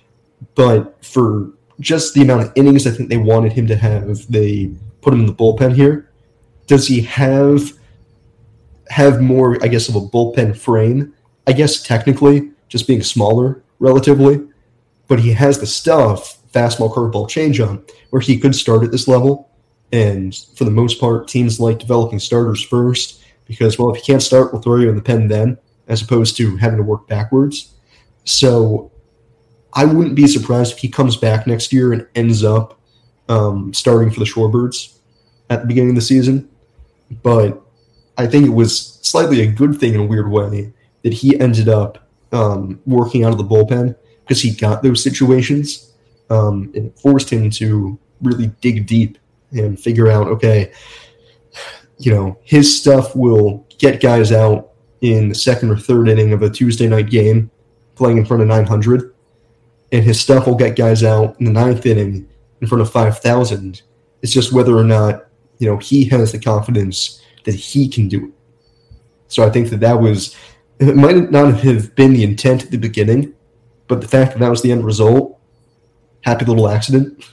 But for just the amount of innings I think they wanted him to have, they put him in the bullpen here. Does he have have more, I guess, of a bullpen frame? I guess technically, just being smaller relatively. But he has the stuff, fastball, curveball, changeup, where he could start at this level. And for the most part, teams like developing starters first because, well, if you can't start, we'll throw you in the pen then, as opposed to having to work backwards. So I wouldn't be surprised if he comes back next year and ends up um, starting for the Shorebirds at the beginning of the season. But I think it was slightly a good thing in a weird way that he ended up um, working out of the bullpen because he got those situations. Um, and it forced him to really dig deep and figure out, okay, you know, his stuff will get guys out in the second or third inning of a Tuesday night game playing in front of nine hundred, and his stuff will get guys out in the ninth inning in front of five thousand. It's just whether or not, you know, he has the confidence that he can do it. So I think that that was, it might not have been the intent at the beginning, but the fact that that was the end result, happy little accident.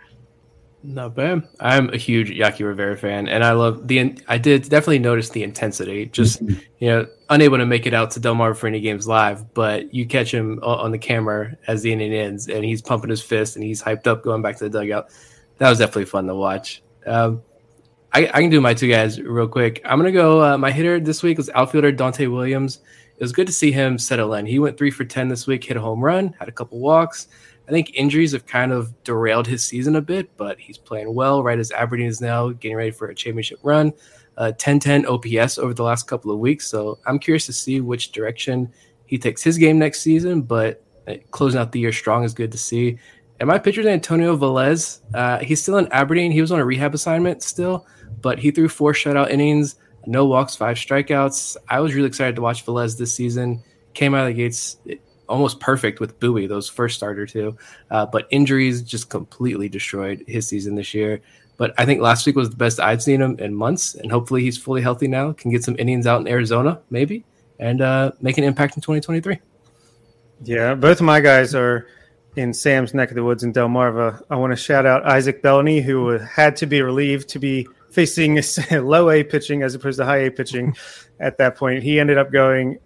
Not bad. I'm a huge Yaki Rivera fan, and I love the. I did definitely notice the intensity. Just mm-hmm. you know, unable to make it out to Delmarva for any games live, but you catch him on the camera as the inning ends, and he's pumping his fist and he's hyped up going back to the dugout. That was definitely fun to watch. Um, I, I can do my two guys real quick. I'm gonna go. Uh, my hitter this week was outfielder Dante Williams. It was good to see him settle in. He went three for ten this week, hit a home run, had a couple walks. I think injuries have kind of derailed his season a bit, but he's playing well right as Aberdeen is now getting ready for a championship run. Uh, ten ten O P S over the last couple of weeks, so I'm curious to see which direction he takes his game next season, but uh, closing out the year strong is good to see. And my pitcher is Antonio Velez. Uh, he's still in Aberdeen. He was on a rehab assignment still, but he threw four shutout innings, no walks, five strikeouts. I was really excited to watch Velez this season. Came out of the gates – almost perfect with Bowie, those first starter too. Uh, but injuries just completely destroyed his season this year. But I think last week was the best I'd seen him in months, and hopefully he's fully healthy now, can get some innings out in Arizona maybe, and uh, make an impact in twenty twenty-three. Yeah, both of my guys are in Sam's neck of the woods in Delmarva. I want to shout out Isaac Bellany, who had to be relieved to be facing low A pitching as opposed to high A pitching at that point. He ended up going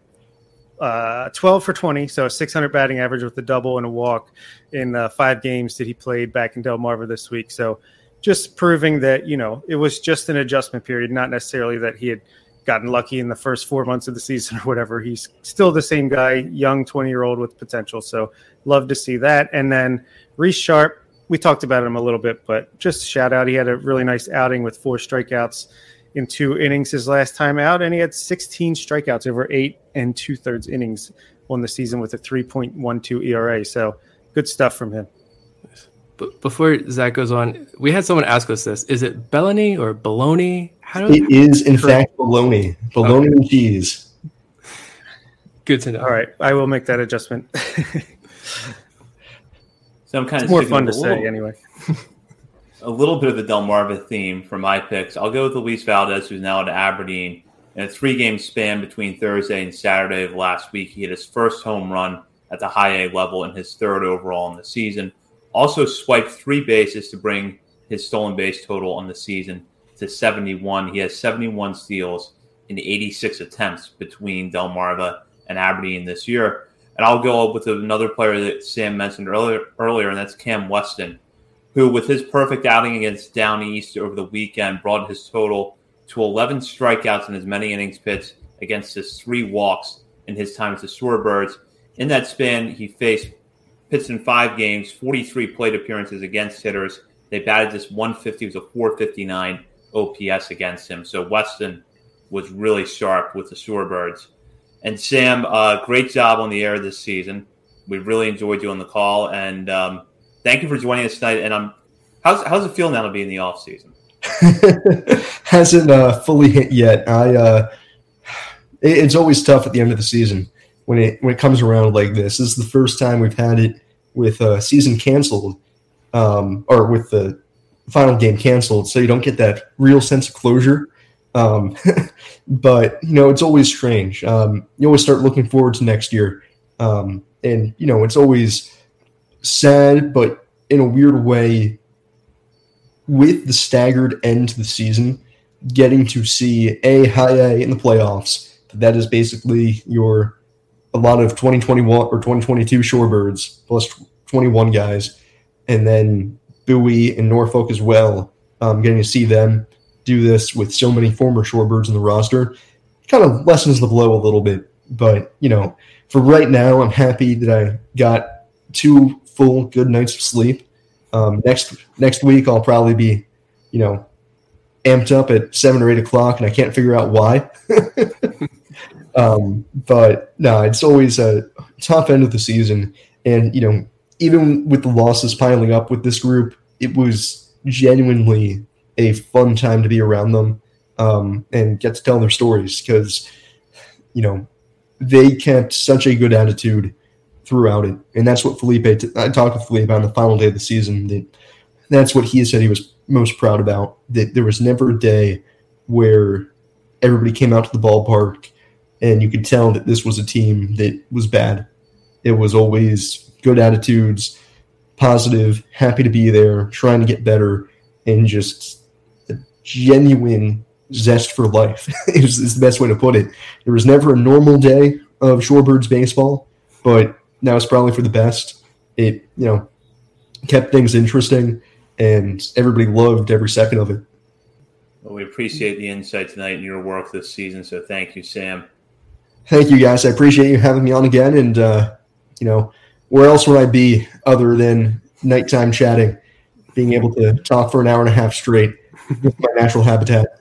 Uh, twelve for twenty, so a six hundred batting average with a double and a walk in uh, five games that he played back in Delmarva this week. So just proving that, you know, it was just an adjustment period, not necessarily that he had gotten lucky in the first four months of the season or whatever. He's still the same guy, young twenty-year-old with potential. So love to see that. And then Reese Sharp, we talked about him a little bit, but just shout out. He had a really nice outing with four strikeouts in two innings his last time out, and he had sixteen strikeouts over eight and two-thirds innings on the season with a three point one two E R A. So good stuff from him. But before Zach goes on, we had someone ask us this. Is it Bellany or Baloney? How do it is, in fact, Baloney. Baloney okay. and cheese. Good to know. All right. I will make that adjustment. So I'm kind it's of more fun to little, say anyway. a little bit of the Delmarva theme for my picks. I'll go with Luis Valdez, who's now at Aberdeen. In a three-game span between Thursday and Saturday of last week, he hit his first home run at the high A level and his third overall in the season. Also swiped three bases to bring his stolen base total on the season to seventy-one. He has seventy-one steals in eighty-six attempts between Delmarva and Aberdeen this year. And I'll go with another player that Sam mentioned earlier, earlier, and that's Cam Weston, who with his perfect outing against Down East over the weekend brought his total to eleven strikeouts in as many innings pitched against his three walks in his time as the Shorebirds. In that span, he faced pitched in five games, forty-three plate appearances against hitters. They batted just one fifty. It was a four fifty-nine O P S against him. So Weston was really sharp with the Shorebirds. And Sam, uh, great job on the air this season. We really enjoyed you on the call, and um, thank you for joining us tonight. And I'm how's how's it feel now to be in the off season? Hasn't uh, fully hit yet. I uh, it, it's always tough at the end of the season when it when it comes around like this. This is the first time we've had it with uh, season canceled, um, or with the final game canceled, so you don't get that real sense of closure. Um, but you know, it's always strange. Um, you always start looking forward to next year. Um, And, you know, it's always sad, but in a weird way, with the staggered end to the season, getting to see a high A in the playoffs, that is basically your a lot of twenty twenty-one or twenty twenty-two Shorebirds plus twenty-one guys, and then Bowie and Norfolk as well, um, getting to see them do this with so many former Shorebirds in the roster, kind of lessens the blow a little bit. But, you know, for right now, I'm happy that I got two full good nights of sleep. Um, next next week, I'll probably be, you know, amped up at seven or eight o'clock, and I can't figure out why. um, but no, it's always a tough end of the season, and you know, even with the losses piling up with this group, it was genuinely a fun time to be around them um, and get to tell their stories because, you know, they kept such a good attitude throughout it. And that's what Felipe, t- I talked with Felipe on the final day of the season. That that's what he said he was most proud about, that there was never a day where everybody came out to the ballpark and you could tell that this was a team that was bad. It was always good attitudes, positive, happy to be there, trying to get better, and just a genuine zest for life is, is the best way to put it. There was never a normal day of Shorebirds baseball, but now it's probably for the best. It, you know, kept things interesting, and everybody loved every second of it. Well, we appreciate the insight tonight and your work this season, so thank you, Sam. Thank you, guys. I appreciate you having me on again, and, uh, you know, where else would I be other than nighttime chatting, being able to talk for an hour and a half straight with my natural habitat.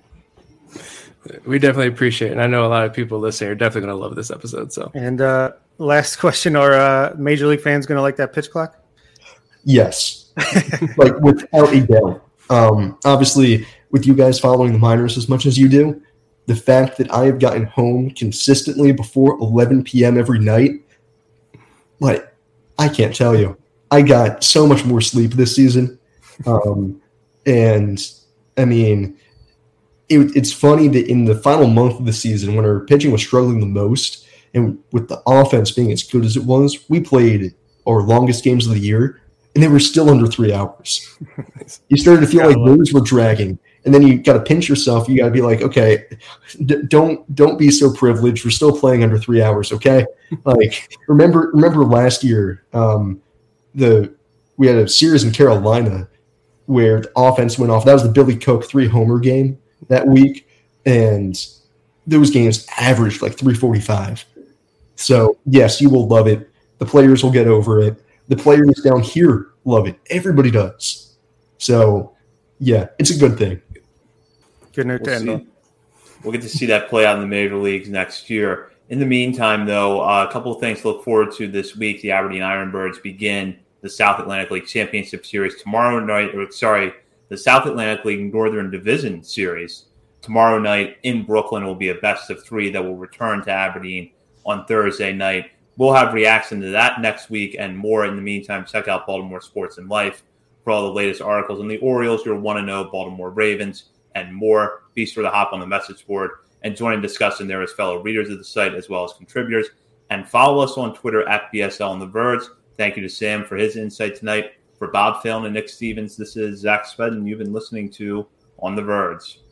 We definitely appreciate it. And I know a lot of people listening are definitely going to love this episode. So, And uh, last question, are uh, Major League fans going to like that pitch clock? Yes. Like, without a doubt. Um, obviously, with you guys following the minors as much as you do, the fact that I have gotten home consistently before eleven p.m. every night, like, I can't tell you. I got so much more sleep this season. Um, and, I mean, it, it's funny that in the final month of the season, when our pitching was struggling the most, and with the offense being as good as it was, we played our longest games of the year, and they were still under three hours. You started to feel like those were dragging. And then you got to pinch yourself. You got to be like, okay, d- don't don't be so privileged. We're still playing under three hours, okay? Like remember remember last year, um, the we had a series in Carolina where the offense went off. That was the Billy Cook three homer game that week, and those games averaged like three forty-five. So yes, you will love it. The players will get over it. The players down here love it. Everybody does. So yeah, it's a good thing. Good note to end on. We'll get to see that play out in the major leagues next year. In the meantime, though, uh, a couple of things to look forward to this week. The Aberdeen Ironbirds begin the South Atlantic League Championship Series tomorrow night. Or sorry, the South Atlantic League Northern Division Series tomorrow night in Brooklyn will be a best of three that will return to Aberdeen on Thursday night. We'll have reaction to that next week and more. In the meantime, check out Baltimore Sports and Life for all the latest articles on the Orioles, your one and oh Baltimore Ravens, and more. Be sure to hop on the message board and join in discussion there as fellow readers of the site as well as contributors. And follow us on Twitter at B S L on the Verge. Thank you to Sam for his insight tonight. For Bob Phelan and Nick Stevens, this is Zach Spedden. You've been listening to On the Verge.